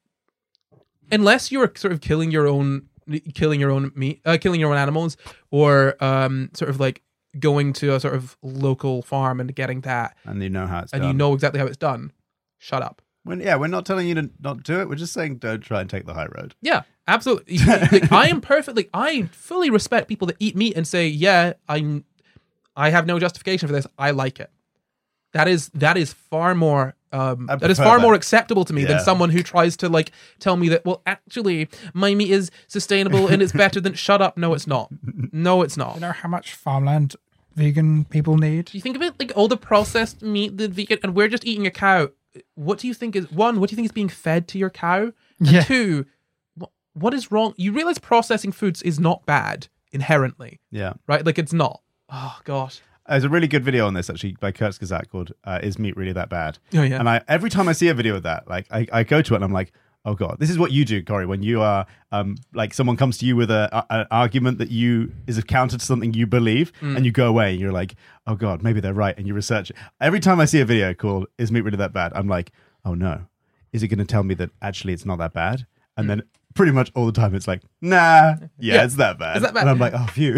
Speaker 3: unless you're sort of killing your own killing your own meat, uh, killing your own animals, or um sort of like going to a sort of local farm and getting that,
Speaker 5: And you know how it's
Speaker 3: and
Speaker 5: done.
Speaker 3: you know exactly how it's done. Shut up.
Speaker 5: When, yeah, we're not telling you to not do it. We're just saying don't try and take the high road.
Speaker 3: Yeah, absolutely. Like, I am perfectly. I fully respect people that eat meat and say, "Yeah, I'm. I have no justification for this. I like it." That is that is far more. Um,
Speaker 5: I
Speaker 3: that is
Speaker 5: prefer
Speaker 3: far
Speaker 5: that.
Speaker 3: more acceptable to me than
Speaker 5: Yeah.
Speaker 3: someone who tries to like tell me that. Well, actually, my meat is sustainable and it's better than. Shut up! No, it's not. No, it's not.
Speaker 4: You know how much farmland vegan people need?
Speaker 3: Do you think of it like all the processed meat, the vegan, and we're just eating a cow? What do you think is one? What do you think is being fed to your cow? And
Speaker 4: Yeah.
Speaker 3: two, what, what is wrong? You realize processing foods is not bad inherently,
Speaker 5: Yeah.
Speaker 3: right? Like it's not. Oh gosh.
Speaker 5: There's a really good video on this actually by Kurt Skazak called uh, "Is Meat Really That Bad?"
Speaker 3: Oh, yeah.
Speaker 5: And I every time I see a video of that, like I, I go to it and I'm like, oh god, this is what you do, Corey, when you are um like someone comes to you with a, a an argument that you is a counter to something you believe,
Speaker 3: Mm.
Speaker 5: and you go away and you're like, oh god, maybe they're right, and you research it. Every time I see a video called "Is Meat Really That Bad?" I'm like, oh no, is it going to tell me that actually it's not that bad? And then pretty much all the time it's like, nah, yeah,
Speaker 3: Yeah.
Speaker 5: it's that bad.
Speaker 3: It's that bad.
Speaker 5: And I'm like, oh phew.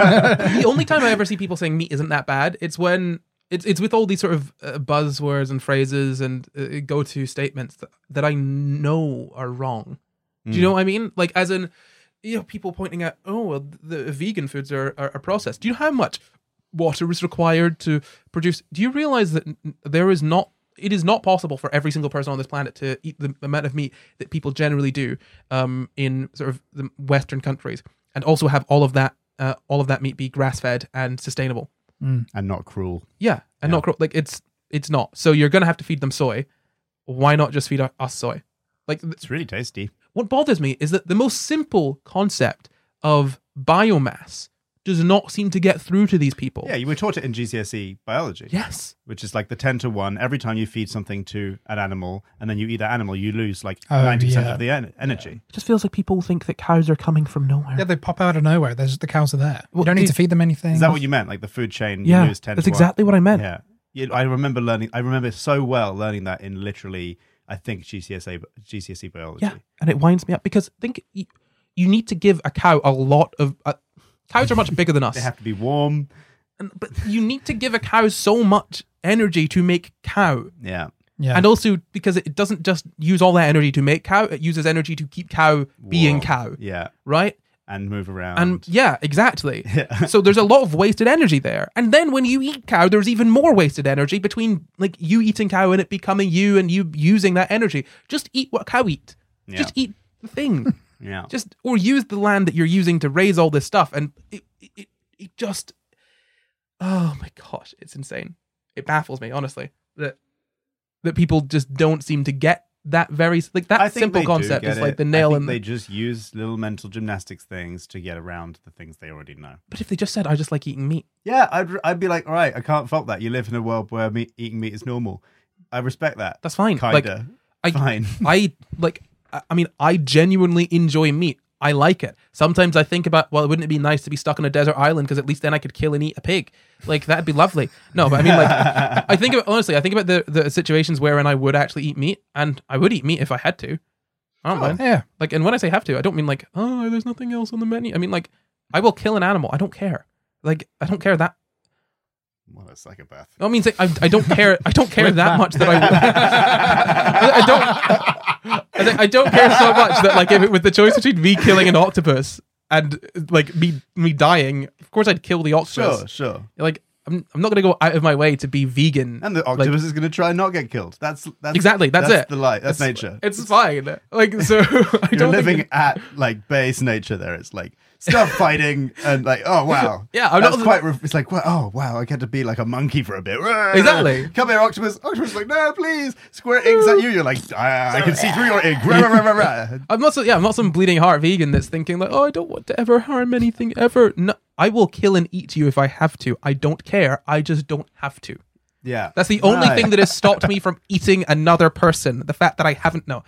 Speaker 3: The only time I ever see people saying meat isn't that bad, it's when it's it's with all these sort of uh, buzzwords and phrases and uh, go to statements that, that I know are wrong. Do you know what I mean? Like as in, you know, people pointing out, oh, well, the vegan foods are, are, are processed. Do you know how much water is required to produce? Do you realize that n- there is not? It is not possible for every single person on this planet to eat the amount of meat that people generally do um, in sort of the Western countries, and also have all of that, uh, all of that meat be grass-fed and sustainable.
Speaker 5: And not cruel.
Speaker 3: Yeah, and
Speaker 5: Yeah.
Speaker 3: not cro- like it's it's not. So you're gonna have to feed them soy. Why not just feed us soy? Like th-
Speaker 5: It's really tasty.
Speaker 3: what bothers me is that the most simple concept of biomass does not seem to get through to these people.
Speaker 5: Yeah, you were taught it in G C S E biology.
Speaker 3: Yes.
Speaker 5: Which is like the ten to one. Every time you feed something to an animal and then you eat that animal, you lose like
Speaker 4: Oh,
Speaker 5: ninety percent
Speaker 4: yeah.
Speaker 5: of the en- energy.
Speaker 3: It just feels like people think that cows are coming from nowhere.
Speaker 4: Yeah, they pop out of nowhere. There's the cows are there.
Speaker 3: Well,
Speaker 4: you don't need
Speaker 3: did-
Speaker 4: to feed them anything.
Speaker 5: Is that what you meant? Like the food chain,
Speaker 3: Yeah,
Speaker 5: you lose ten
Speaker 3: that's
Speaker 5: to one?
Speaker 3: exactly what I meant.
Speaker 5: Yeah. Yeah, I remember learning. I remember so well learning that in literally, I think G C S E G C S E biology.
Speaker 3: Yeah, and it winds me up because think you, you need to give a cow a lot of. Uh, cows are much bigger than us.
Speaker 5: They have to be warm.
Speaker 3: And, but you need to give a cow so much energy to make cow.
Speaker 5: Yeah.
Speaker 4: Yeah.
Speaker 3: And also because it doesn't just use all that energy to make cow, it uses energy to keep cow being
Speaker 5: Whoa.
Speaker 3: cow.
Speaker 5: Yeah.
Speaker 3: Right?
Speaker 5: And move around.
Speaker 3: And yeah, exactly.
Speaker 5: Yeah.
Speaker 3: So there's a lot of wasted energy there. And then when you eat cow, there's even more wasted energy between like you eating cow and it becoming you and you using that energy. Just eat what cow eat.
Speaker 5: Yeah.
Speaker 3: Just eat the thing.
Speaker 5: Yeah.
Speaker 3: Just or use the land that you're using to raise all this stuff. And it, it, it just, oh my gosh, it's insane. It baffles me, honestly, that that people just don't seem to get that very like that
Speaker 5: I think
Speaker 3: simple
Speaker 5: they do
Speaker 3: concept
Speaker 5: get
Speaker 3: is like
Speaker 5: it.
Speaker 3: the nail
Speaker 5: I think
Speaker 3: in the.
Speaker 5: they just use little mental gymnastics things to get around the things they already know.
Speaker 3: But if they just said, "I just like eating meat,"
Speaker 5: Yeah, I'd I'd be like, all right, I can't fault that. You live in a world where meat, eating meat is normal. I respect that.
Speaker 3: that's fine.
Speaker 5: Kinda.
Speaker 3: Like, I,
Speaker 5: Fine.
Speaker 3: I like. I I mean, I genuinely enjoy meat. I like it. Sometimes I think about, well, wouldn't it be nice to be stuck on a desert island because at least then I could kill and eat a pig? Like that'd be lovely. No, but I mean, like, I think about honestly, I think about the the situations wherein I would actually eat meat, and I would eat meat if I had to. I don't mind.
Speaker 4: Yeah.
Speaker 3: Like, and when I say have to, I don't mean like, oh, there's nothing else on the menu. I mean like, I will kill an animal. I don't care. Like, I don't care that.
Speaker 5: What a psychopath.
Speaker 3: I mean, I, I don't care. I don't care that,
Speaker 4: that.
Speaker 3: much that I. I don't. I don't- I don't care so much that like if it, with the choice between me killing an octopus and like me me dying, of course I'd kill the octopus.
Speaker 5: Sure, sure.
Speaker 3: Like I'm I'm not going to go out of my way to be vegan.
Speaker 5: And the
Speaker 3: Like,
Speaker 5: octopus is going to try and not get killed. That's that's
Speaker 3: Exactly, that's it.
Speaker 5: The light. That's
Speaker 3: it's,
Speaker 5: nature.
Speaker 3: It's fine. Like so, I
Speaker 5: You're
Speaker 3: don't
Speaker 5: living
Speaker 3: think it-
Speaker 5: at like base nature. There, it's like stop fighting and like, oh wow,
Speaker 3: Yeah, I'm
Speaker 5: that's
Speaker 3: not-
Speaker 5: quite. Re- it's like, well, oh wow, I get to be like a monkey for a bit.
Speaker 3: Exactly.
Speaker 5: Come here, octopus. Octopus is like, no, please. Squirt eggs at you. You're like, I, I can see through your egg. Rah, rah, rah, rah, rah.
Speaker 3: I'm not so yeah. I'm not some bleeding heart vegan that's thinking like, oh, I don't want to ever harm anything ever. No, I will kill and eat you if I have to. I don't care. I just don't have to.
Speaker 5: Yeah,
Speaker 3: That's the only
Speaker 5: Right.
Speaker 3: thing that has stopped me from eating another person. The fact that I haven't. No.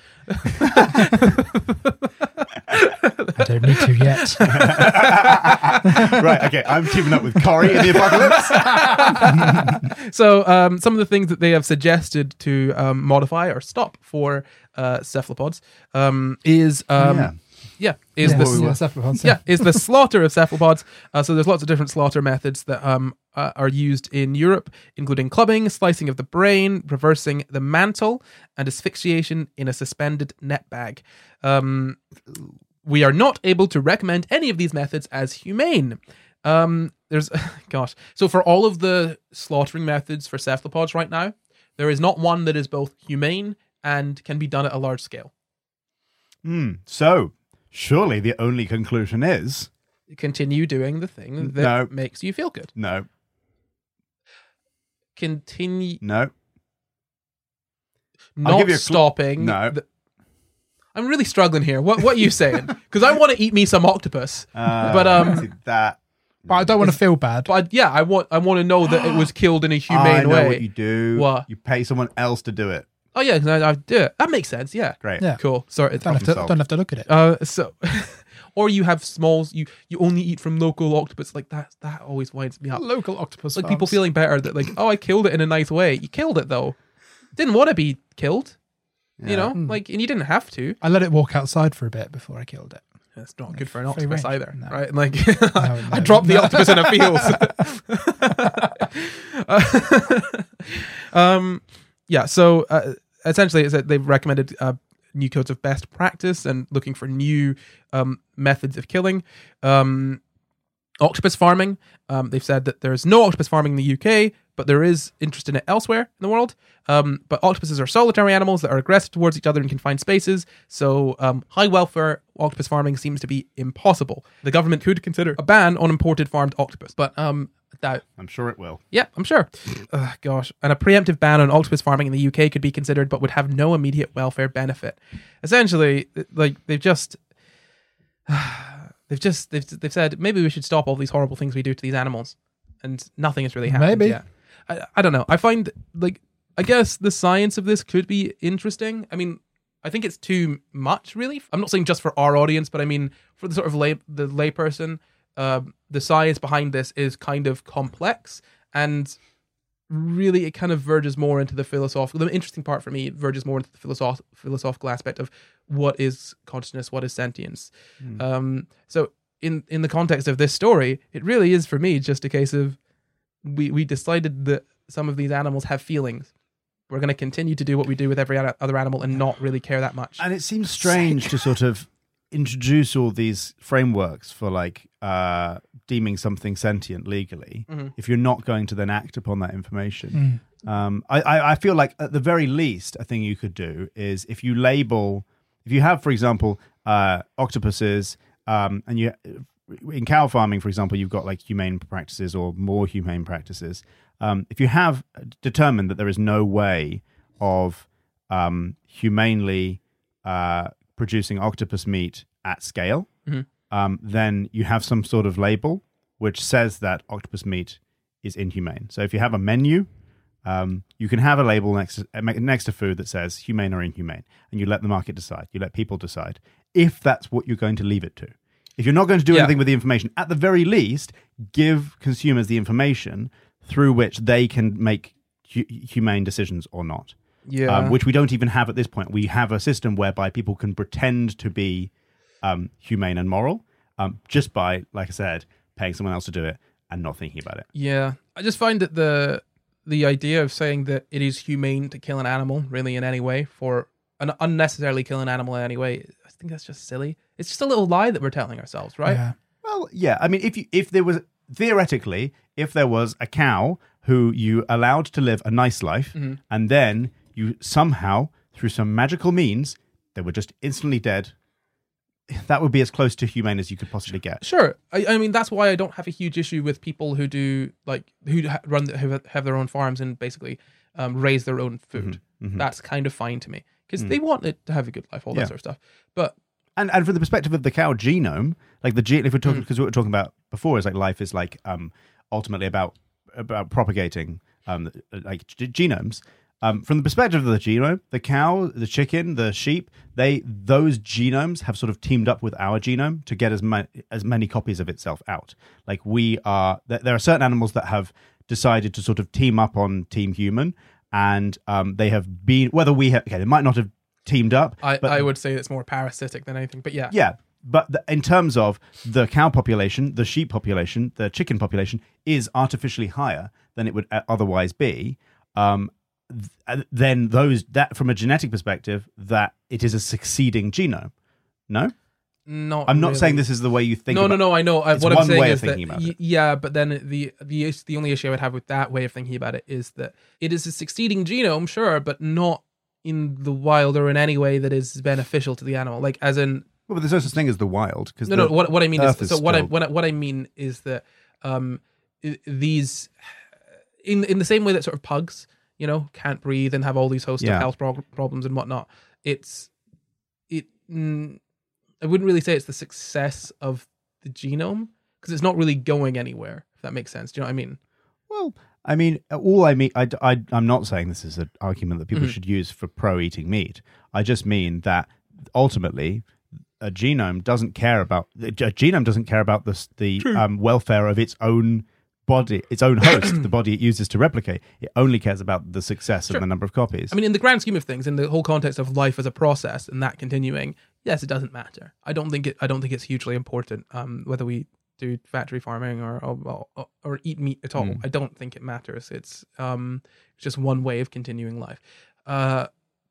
Speaker 4: I don't need to yet.
Speaker 5: Right. Okay, I'm teaming up with Cory in the apocalypse.
Speaker 3: So um, some of the things that they have suggested to um, modify or stop for uh, cephalopods um, is um,
Speaker 5: Yeah.
Speaker 3: yeah is
Speaker 4: yeah,
Speaker 3: the
Speaker 5: we were.
Speaker 4: yeah, cephalopods,
Speaker 3: yeah is the slaughter of cephalopods. Uh, so there's lots of different slaughter methods that um uh, are used in Europe, including clubbing, slicing of the brain, reversing the mantle, and asphyxiation in a suspended net bag. Um, we are not able to recommend any of these methods as humane. Um, there's, gosh, so for all of the slaughtering methods for cephalopods right now, there is not one that is both humane and can be done at a large scale.
Speaker 5: Hmm. So surely the only conclusion is
Speaker 3: Continue doing the thing that
Speaker 5: No.
Speaker 3: makes you feel good.
Speaker 5: no,
Speaker 3: Continue
Speaker 5: no.
Speaker 3: not
Speaker 5: give you a cl-
Speaker 3: stopping.
Speaker 5: No.
Speaker 3: the- I'm really struggling here. What what are you saying? Because I want to eat me some octopus,
Speaker 5: Uh,
Speaker 3: but um,
Speaker 5: see, that.
Speaker 4: But I don't want to feel bad.
Speaker 3: but yeah, I want I want to know that it was killed in a
Speaker 5: I
Speaker 3: humane
Speaker 5: know
Speaker 3: way.
Speaker 5: what you do.
Speaker 3: What?
Speaker 5: You pay someone else to do it.
Speaker 3: Oh yeah, I, I do it. That makes sense. Yeah,
Speaker 5: Great.
Speaker 4: Yeah.
Speaker 3: cool. Sorry.
Speaker 4: Don't have, to,
Speaker 5: solved.
Speaker 4: don't have to look at it.
Speaker 3: Uh, so, or you have smalls. You you only eat from local octopus. Like that. That always winds me up.
Speaker 4: Local octopus
Speaker 3: Like people
Speaker 4: farms.
Speaker 3: feeling better that like, oh, I killed it in a nice way. You killed it though. Didn't want to be killed. You
Speaker 5: Yeah.
Speaker 3: know,
Speaker 4: Hmm.
Speaker 3: like, and you didn't have to.
Speaker 4: I let it walk outside for a bit before I killed it.
Speaker 3: That's not good for an
Speaker 4: Free
Speaker 3: octopus
Speaker 4: range.
Speaker 3: either,
Speaker 4: No.
Speaker 3: right? Like,
Speaker 4: No,
Speaker 3: I
Speaker 4: no,
Speaker 3: dropped the
Speaker 4: no.
Speaker 3: octopus in a field. um, yeah. So uh, essentially, it's that they've recommended uh, new codes of best practice and looking for new um, methods of killing. Um, octopus farming. Um, they've said that there is no octopus farming in the U K, but there is interest in it elsewhere in the world. Um, but octopuses are solitary animals that are aggressive towards each other in confined spaces, so um, high welfare octopus farming seems to be impossible. The government could consider a ban on imported farmed octopus, but um, that
Speaker 5: I'm sure it will.
Speaker 3: yeah, I'm sure. Ugh, gosh, and a preemptive ban on octopus farming in the U K could be considered, but would have no immediate welfare benefit. Essentially, like they've just. They've just they've they've said maybe we should stop all these horrible things we do to these animals, and nothing has really happened
Speaker 4: Maybe.
Speaker 3: yet. I, I don't know. I find like I guess the science of this could be interesting. I mean, I think it's too much, really. I'm not saying just for our audience, but I mean for the sort of lay the layperson, uh, the science behind this is kind of complex, and really, it kind of verges more into the philosophical. The interesting part for me, it verges more into the philosoph- philosophical aspect of what is consciousness, what is sentience.
Speaker 5: Mm.
Speaker 3: Um, so in in the context of this story, it really is for me just a case of we we decided that some of these animals have feelings. We're going to continue to do what we do with every other animal and not really care that much.
Speaker 5: And it seems strange to sort of introduce all these frameworks for like uh, deeming something sentient legally
Speaker 3: Mm-hmm.
Speaker 5: if you're not going to then act upon that information. Mm. Um, I, I, I feel like at the very least, a thing you could do is if you label, if you have, for example, uh, octopuses, um, and you in cow farming, for example, you've got like humane practices or more humane practices. Um, if you have determined that there is no way of um, humanely uh, producing octopus meat at scale,
Speaker 3: mm-hmm.
Speaker 5: um, then you have some sort of label which says that octopus meat is inhumane. So if you have a menu, um, you can have a label next to, next to food that says humane or inhumane, and you let the market decide. You let people decide if that's what you're going to leave it to. If you're not going to do
Speaker 3: yeah.
Speaker 5: anything with the information, at the very least, give consumers the information through which they can make hu- humane decisions or not.
Speaker 3: Yeah.
Speaker 5: Um, which we don't even have at this point. We have a system whereby people can pretend to be um, humane and moral um, just by, like I said, paying someone else to do it and not thinking about it.
Speaker 3: Yeah. I just find that the the idea of saying that it is humane to kill an animal, really in any way, for an unnecessarily kill an animal in any way, I think that's just silly. It's just a little lie that we're telling ourselves, right?
Speaker 4: Yeah.
Speaker 5: Well, yeah. I mean, if you, if there was, theoretically, if there was a cow who you allowed to live a nice life,
Speaker 3: mm-hmm.
Speaker 5: and then you somehow, through some magical means, they were just instantly dead, that would be as close to humane as you could possibly get.
Speaker 3: Sure. I, I mean, that's why I don't have a huge issue with people who do, like, who ha- run, who have their own farms and basically um, raise their own food.
Speaker 5: Mm-hmm. Mm-hmm.
Speaker 3: That's kind of fine to me. Because
Speaker 5: Mm.
Speaker 3: they want it to have a good life, all that
Speaker 5: Yeah.
Speaker 3: sort of stuff. But
Speaker 5: And and from the perspective of the cow genome, like the gene, if we're talking,
Speaker 3: Mm.
Speaker 5: because what we were talking about before is like life is like um ultimately about about propagating um like g- genomes. Um, from the perspective of the genome, the cow, the chicken, the sheep, they those genomes have sort of teamed up with our genome to get as ma- as many copies of itself out. Like we are, there, there are certain animals that have decided to sort of team up on Team Human, and um, they have been whether we have okay, they might not have teamed up.
Speaker 3: I,
Speaker 5: but
Speaker 3: I would say it's more parasitic than anything. But yeah.
Speaker 5: yeah, but the, in terms of the cow population, the sheep population, the chicken population is artificially higher than it would uh, otherwise be. Um, th- then those that from a genetic perspective, that it is a succeeding genome. No,
Speaker 3: Not
Speaker 5: I'm not
Speaker 3: really.
Speaker 5: saying this is the way you think.
Speaker 3: No,
Speaker 5: about
Speaker 3: no, no. I know. I,
Speaker 5: It's
Speaker 3: what I'm
Speaker 5: one
Speaker 3: saying
Speaker 5: way of
Speaker 3: is that
Speaker 5: thinking about
Speaker 3: y-
Speaker 5: it.
Speaker 3: yeah, but then the the is- the only issue I would have with that way of thinking about it is that it is a succeeding genome, sure, but not in the wild or in any way that is beneficial to the animal. Like as in,
Speaker 5: Well, but there's no such thing as the wild. Because
Speaker 3: no, no. What what I mean
Speaker 5: Earth
Speaker 3: is,
Speaker 5: is
Speaker 3: so what I
Speaker 5: still-
Speaker 3: what I, what I mean is that um i- these in in the same way that sort of pugs, you know, can't breathe and have all these host
Speaker 5: Yeah.
Speaker 3: of health prog- problems and whatnot. It's it. Mm, I wouldn't really say it's the success of the genome because it's not really going anywhere. If that makes sense, do you know what I mean?
Speaker 5: Well, I mean, all I mean, I, I, I'm not saying this is an argument that people
Speaker 3: Mhm.
Speaker 5: should use for pro-eating meat. I just mean that ultimately, a genome doesn't care about a genome doesn't care about the the um, welfare of its own body, its own host, the body it uses to replicate. It only cares about the success
Speaker 3: Sure.
Speaker 5: and the number of copies.
Speaker 3: I mean, in the grand scheme of things, in the whole context of life as a process and that continuing, yes, it doesn't matter. I don't think it. I don't think it's hugely important um, whether we do factory farming or or, or, or eat meat at all.
Speaker 5: Mm.
Speaker 3: I don't think it matters. It's um, it's just one way of continuing life. Uh,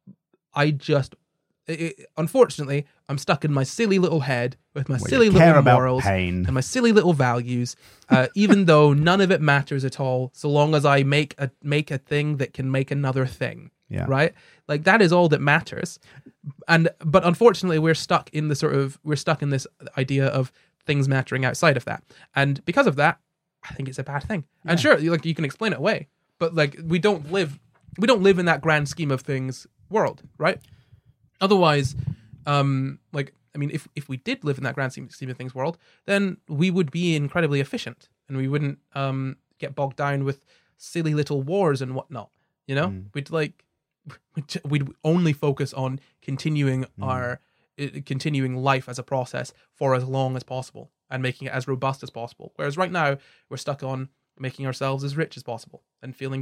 Speaker 3: I just, it, it- unfortunately, I'm stuck in my silly little head with my
Speaker 5: Well,
Speaker 3: silly
Speaker 5: you care
Speaker 3: little
Speaker 5: about
Speaker 3: morals
Speaker 5: pain.
Speaker 3: and my silly little values. Uh, even though none of it matters at all, so long as I make a make a thing that can make another thing.
Speaker 5: Yeah.
Speaker 3: Right? Like that is all that matters. And but unfortunately we're stuck in the sort of we're stuck in this idea of things mattering outside of that. And because of that, I think it's a bad thing. And sure, like you can explain it away, but like we don't live we don't live in that grand scheme of things world, right? Otherwise, um like I mean if if we did live in that grand scheme scheme of things world, then we would be incredibly efficient and we wouldn't um get bogged down with silly little wars and whatnot. You know?
Speaker 5: Mm.
Speaker 3: We'd like we'd only focus on continuing
Speaker 5: Mm.
Speaker 3: our uh, continuing life as a process for as long as possible and making it as robust as possible. Whereas right now we're stuck on making ourselves as rich as possible and feeling good.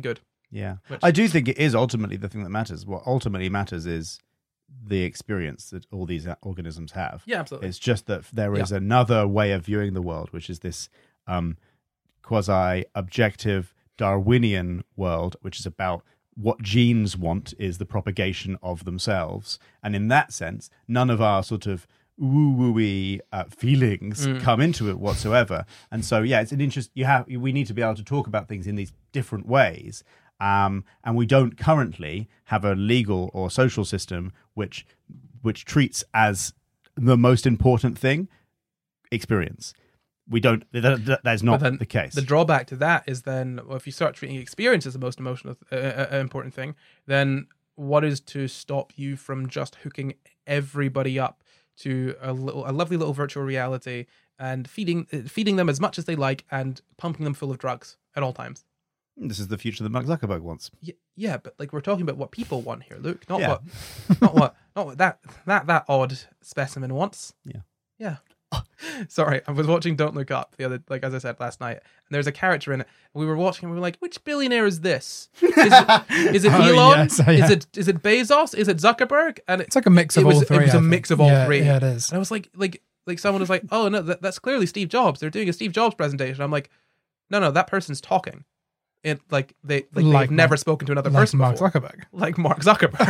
Speaker 5: Yeah.
Speaker 3: Which-
Speaker 5: I do think it is ultimately the thing that matters. What ultimately matters is the experience that all these organisms have.
Speaker 3: Yeah, absolutely.
Speaker 5: It's just that there is
Speaker 3: Yeah.
Speaker 5: another way of viewing the world, which is this um, quasi-objective Darwinian world, which is about what genes want is the propagation of themselves. And in that sense, none of our sort of woo-woo-y uh, feelings
Speaker 3: Mm.
Speaker 5: come into it whatsoever. And so, yeah, it's an interest. You have we need to be able to talk about things in these different ways. Um, and we don't currently have a legal or social system which which treats as the most important thing experience. We don't. That, that, that is not
Speaker 3: But then
Speaker 5: the case.
Speaker 3: The drawback to that is then, well, if you start treating experience as the most emotional, uh, uh, important thing, then what is to stop you from just hooking everybody up to a little, a lovely little virtual reality and feeding, uh, feeding them as much as they like and pumping them full of drugs at all times?
Speaker 5: This is the future that Mark Zuckerberg wants.
Speaker 3: Yeah, yeah, but like we're talking about what people want here, Luke, not
Speaker 5: Yeah.
Speaker 3: what, not what, not what that that that odd specimen wants.
Speaker 5: Yeah.
Speaker 3: Yeah. Sorry, I was watching Don't Look Up the other, like as I said last night, and there's a character in it. And we were watching, and we were like, "Which billionaire is this? Is it, is it
Speaker 4: Oh,
Speaker 3: Elon?
Speaker 4: yes, oh, yeah.
Speaker 3: Is it is it Bezos? Is it Zuckerberg?" And it,
Speaker 4: It's like a mix
Speaker 3: it
Speaker 4: of
Speaker 3: was
Speaker 4: all three.
Speaker 3: it was
Speaker 4: I
Speaker 3: a
Speaker 4: think.
Speaker 3: mix of all
Speaker 4: Yeah,
Speaker 3: three.
Speaker 4: Yeah, it is.
Speaker 3: And I was like, like, like someone was like, "Oh no, that, that's clearly Steve Jobs. They're doing a Steve Jobs presentation." I'm like, "No, no, that person's talking." It like they like,
Speaker 4: Like
Speaker 3: they've never
Speaker 4: Mark-
Speaker 3: spoken to another
Speaker 4: Like
Speaker 3: person
Speaker 4: Mark
Speaker 3: before.
Speaker 4: Zuckerberg.
Speaker 3: Like Mark Zuckerberg.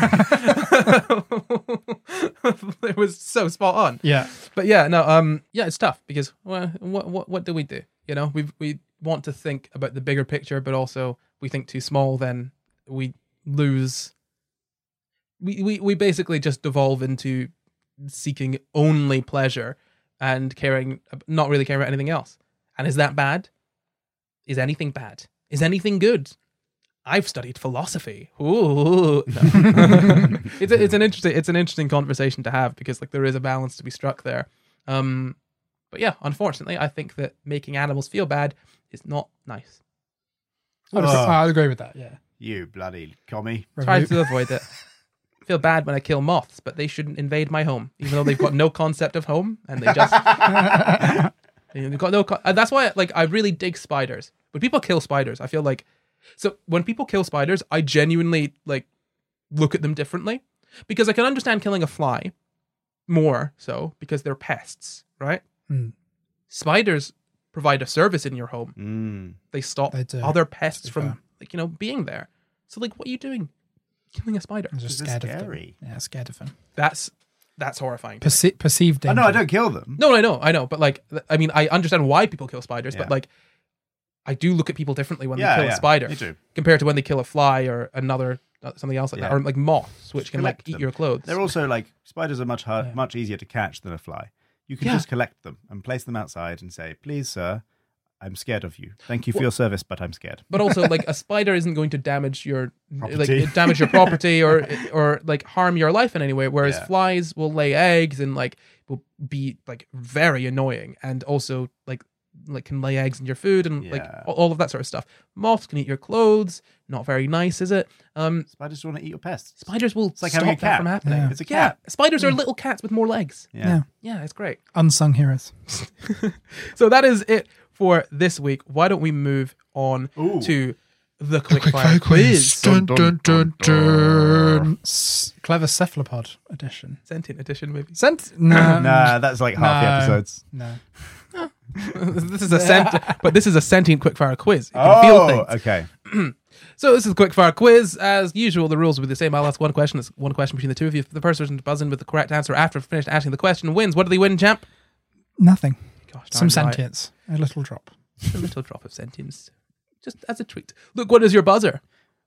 Speaker 3: It was so spot on.
Speaker 4: Yeah.
Speaker 3: But yeah, no, um, yeah, it's tough because well, what what what do we do? You know, we we want to think about the bigger picture, but also we think too small. Then we lose. We we we basically just devolve into seeking only pleasure and caring, not really caring about anything else. And is that bad? Is anything bad? Is anything good? I've studied philosophy. Ooh, no. it's a, it's an interesting it's an interesting conversation to have because like there is a balance to be struck there. Um, but yeah, unfortunately, I think that making animals feel bad is not nice.
Speaker 4: I'll,
Speaker 5: Oh.
Speaker 4: I'll agree with that. Yeah.
Speaker 5: You bloody commie.
Speaker 3: Try to avoid it. I feel bad when I kill moths, but they shouldn't invade my home, even though they've got no concept of home and they just they've got no. Con- and that's why, like, I really dig spiders. When people kill spiders, I feel like so when people kill spiders, I genuinely like look at them differently because I can understand killing a fly more so because they're pests, right?
Speaker 4: Mm.
Speaker 3: Spiders provide a service in your home.
Speaker 5: Mm.
Speaker 3: They stop
Speaker 4: They do,
Speaker 3: other pests
Speaker 4: to be
Speaker 3: from
Speaker 4: fair.
Speaker 3: like you know being there. So like, what are you doing? Killing a spider?
Speaker 4: I'm just
Speaker 5: This is
Speaker 4: scared of them.
Speaker 5: scary.
Speaker 4: Yeah, scared of them.
Speaker 3: That's that's horrifying.
Speaker 4: Perce- perceived
Speaker 5: Oh,
Speaker 4: danger.
Speaker 5: no, I don't kill them.
Speaker 3: No, I know, I know, but like, th- I mean, I understand why people kill spiders,
Speaker 5: Yeah.
Speaker 3: but like, I do look at people differently when
Speaker 5: Yeah,
Speaker 3: they kill
Speaker 5: yeah,
Speaker 3: a spider
Speaker 5: me too.
Speaker 3: compared to when they kill a fly or another uh, something else like
Speaker 5: Yeah.
Speaker 3: that, or like moths, which
Speaker 5: Just
Speaker 3: can like
Speaker 5: collect
Speaker 3: eat
Speaker 5: them.
Speaker 3: your clothes.
Speaker 5: They're also like spiders are much hard,
Speaker 4: Yeah.
Speaker 5: much easier to catch than a fly. You can
Speaker 3: Yeah.
Speaker 5: just collect them and place them outside and say, "Please, sir, I'm scared of you. Thank you for
Speaker 3: Well-
Speaker 5: your service, but I'm scared."
Speaker 3: But also, like a spider isn't going to damage your
Speaker 5: Property.
Speaker 3: like damage your property or or like harm your life in any way. Whereas
Speaker 5: Yeah.
Speaker 3: flies will lay eggs and like will be like very annoying and also like like can lay eggs in your food and like
Speaker 5: Yeah.
Speaker 3: all- all of that sort of stuff. Moths can eat your clothes. Not very nice, is it? Um,
Speaker 5: Spiders want to eat your pests.
Speaker 3: spiders will
Speaker 5: It's like
Speaker 3: stop
Speaker 5: having a
Speaker 3: that
Speaker 5: cat.
Speaker 3: from happening.
Speaker 4: Yeah.
Speaker 5: It's a
Speaker 3: Yeah,
Speaker 5: cat.
Speaker 3: spiders are little cats with more legs.
Speaker 5: Yeah.
Speaker 4: Yeah.
Speaker 3: Yeah, it's great.
Speaker 4: Unsung heroes.
Speaker 3: So that is it for this week. Why don't we move on
Speaker 5: Ooh.
Speaker 3: to the quickfire quiz?
Speaker 5: Dun, dun, dun, dun.
Speaker 4: S- Clever Cephalopod edition.
Speaker 3: Sentient edition, maybe.
Speaker 4: Sent? No.
Speaker 5: Nah, that's like half the
Speaker 4: No.
Speaker 5: episodes.
Speaker 4: No.
Speaker 3: this is a sent, but this is a sentient quickfire quiz. You can feel
Speaker 5: Oh,
Speaker 3: things.
Speaker 5: okay.
Speaker 3: So this is a quickfire quiz. As usual, the rules will be the same. I'll ask one question. It's one question between the two of you. If the person to buzz in with the correct answer after I've finished asking the question wins. What do they win, champ?
Speaker 4: Nothing.
Speaker 3: Gosh,
Speaker 4: Some
Speaker 3: darn right.
Speaker 4: sentience. A little drop.
Speaker 3: A little drop of sentience, just as a treat. Luke, what is your buzzer?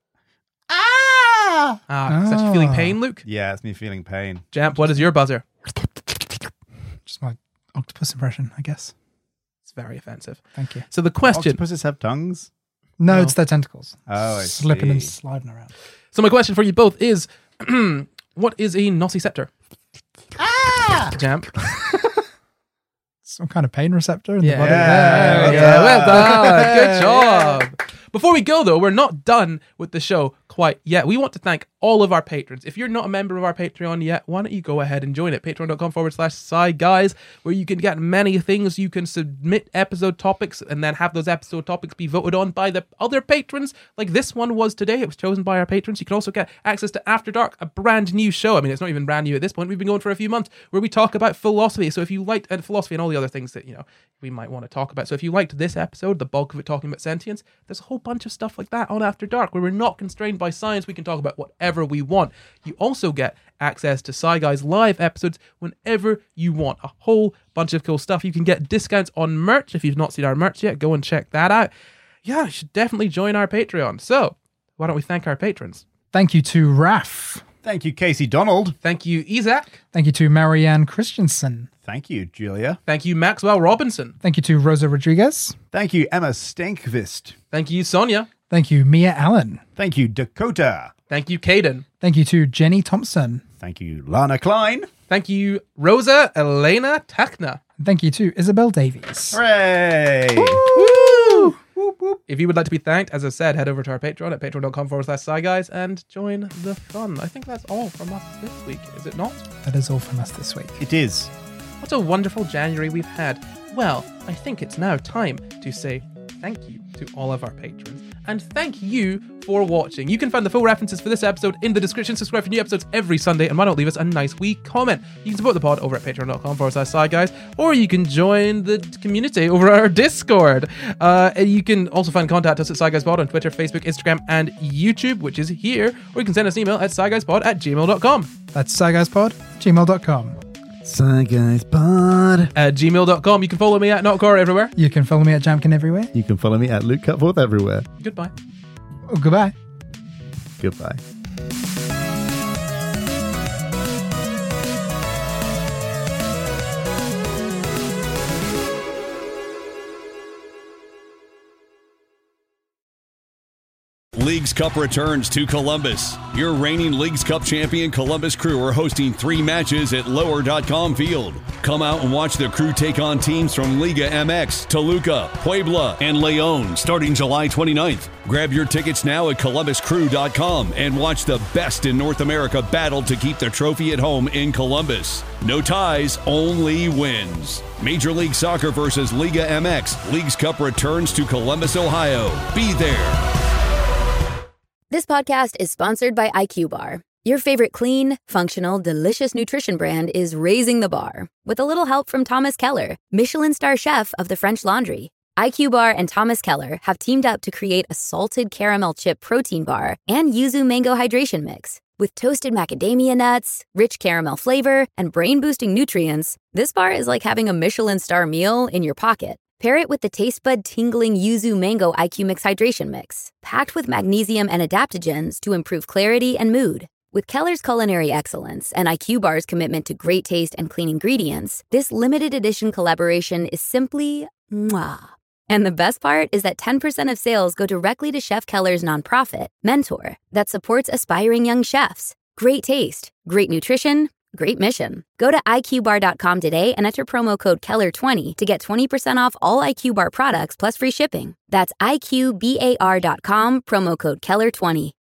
Speaker 3: Ah! Ah, such feeling
Speaker 4: Ah.
Speaker 3: pain, Luke.
Speaker 5: Yeah, it's me feeling pain.
Speaker 3: Jamp, what is your buzzer?
Speaker 4: Just my octopus impression, I guess.
Speaker 3: It's very offensive.
Speaker 4: Thank you.
Speaker 3: So the question.
Speaker 5: Octopuses have tongues?
Speaker 4: No,
Speaker 3: No.
Speaker 4: it's their tentacles.
Speaker 5: Oh, I
Speaker 4: Slipping and
Speaker 5: see.
Speaker 4: sliding around.
Speaker 3: So my question for you both is, what is a nociceptor? Ah! Jamp.
Speaker 4: Some kind of pain receptor in
Speaker 3: Yeah,
Speaker 4: the body.
Speaker 3: yeah,
Speaker 5: well
Speaker 3: yeah, well
Speaker 4: done.
Speaker 3: done. Good job. Before we go, though, we're not done with the show quite yet. We want to thank all of our patrons. If you're not a member of our Patreon yet, why don't you go ahead and join it? Patreon.com forward slash Sci Guys, where you can get many things. You can submit episode topics and then have those episode topics be voted on by the other patrons, like this one was today. It was chosen by our patrons. You can also get access to After Dark, a brand new show. I mean, it's not even brand new at this point. We've been going for a few months, where we talk about philosophy. So if you liked and philosophy and all the other things that, you know, we might want to talk about. So if you liked this episode, the bulk of it talking about sentience, there's a whole bunch of stuff like that on After Dark, where we're not constrained by science. We can talk about whatever we want. You also get access to Sci Guys live episodes whenever you want. A whole bunch of cool stuff. You can get discounts on merch. If you've not seen our merch yet, go and check that out. Yeah, you should definitely join our Patreon. So why don't we thank our patrons?
Speaker 4: Thank you to Raf.
Speaker 5: Thank you, Casey Donald.
Speaker 3: Thank you, Isaac.
Speaker 4: Thank you to Marianne Christensen.
Speaker 5: Thank you, Julia.
Speaker 3: Thank you, Maxwell Robinson.
Speaker 4: Thank you to Rosa Rodriguez.
Speaker 5: Thank you, Emma Stankvist.
Speaker 3: Thank you, Sonia.
Speaker 4: Thank you, Mia Allen.
Speaker 5: Thank you, Dakota.
Speaker 3: Thank you, Caden.
Speaker 4: Thank you to Jenny Thompson.
Speaker 5: Thank you, Lana Klein.
Speaker 3: Thank you, Rosa Elena Takna.
Speaker 4: And thank you to Isabel Davies.
Speaker 5: Hooray!
Speaker 3: Woo! Whoop, whoop. If you would like to be thanked, as I said, head over to our Patreon at patreon.com forward slash Sci Guys and join the fun. I think that's all from us this week, is it not?
Speaker 4: That is all from us this week.
Speaker 5: It is.
Speaker 3: What a wonderful January we've had. Well, I think it's now time to say thank you to all of our patrons. And thank you for watching. You can find the full references for this episode in the description. Subscribe for new episodes every Sunday, and why not leave us a nice wee comment? You can support the pod over at patreon.com forward slash Sci Guys, or you can join the community over our Discord. Uh, you can also find contact us at SciGuysPod on Twitter, Facebook, Instagram, and YouTube, which is here, or you can send us an email at sciguyspod at gmail dot com.
Speaker 4: That's sciguyspod at gmail dot com.
Speaker 5: SciGuysPod
Speaker 3: At gmail dot com. You can follow me at Notcore everywhere.
Speaker 4: You can follow me at Jamkin everywhere.
Speaker 5: You can follow me at Luke Cutforth everywhere.
Speaker 3: Goodbye.
Speaker 4: Oh, goodbye.
Speaker 5: Goodbye.
Speaker 1: Leagues Cup returns to Columbus. Your reigning Leagues Cup champion Columbus Crew are hosting three matches at lower dot com field. Come out and watch the Crew take on teams from Liga M X, Toluca, Puebla, and Leon starting July twenty-ninth. Grab your tickets now at columbus crew dot com and watch the best in North America battle to keep the trophy at home in Columbus. No ties, only wins. Major League Soccer versus Liga M X. Leagues Cup returns to Columbus, Ohio. Be there.
Speaker 2: This podcast is sponsored by I Q Bar. Your favorite clean, functional, delicious nutrition brand is raising the bar with a little help from Thomas Keller, Michelin star chef of the French Laundry. I Q Bar and Thomas Keller have teamed up to create a salted caramel chip protein bar and yuzu mango hydration mix. With toasted macadamia nuts, rich caramel flavor, and brain-boosting nutrients, this bar is like having a Michelin star meal in your pocket. Pair it with the taste bud tingling yuzu mango I Q Mix hydration mix, packed with magnesium and adaptogens to improve clarity and mood. With Keller's culinary excellence and I Q Bar's commitment to great taste and clean ingredients, this limited edition collaboration is simply mwah. And the best part is that ten percent of sales go directly to Chef Keller's nonprofit, Mentor, that supports aspiring young chefs. Great taste, great nutrition, great mission. Go to I Q bar dot com today and enter promo code Keller twenty to get twenty percent off all I Q Bar products plus free shipping. That's I Q bar dot com, promo code Keller twenty.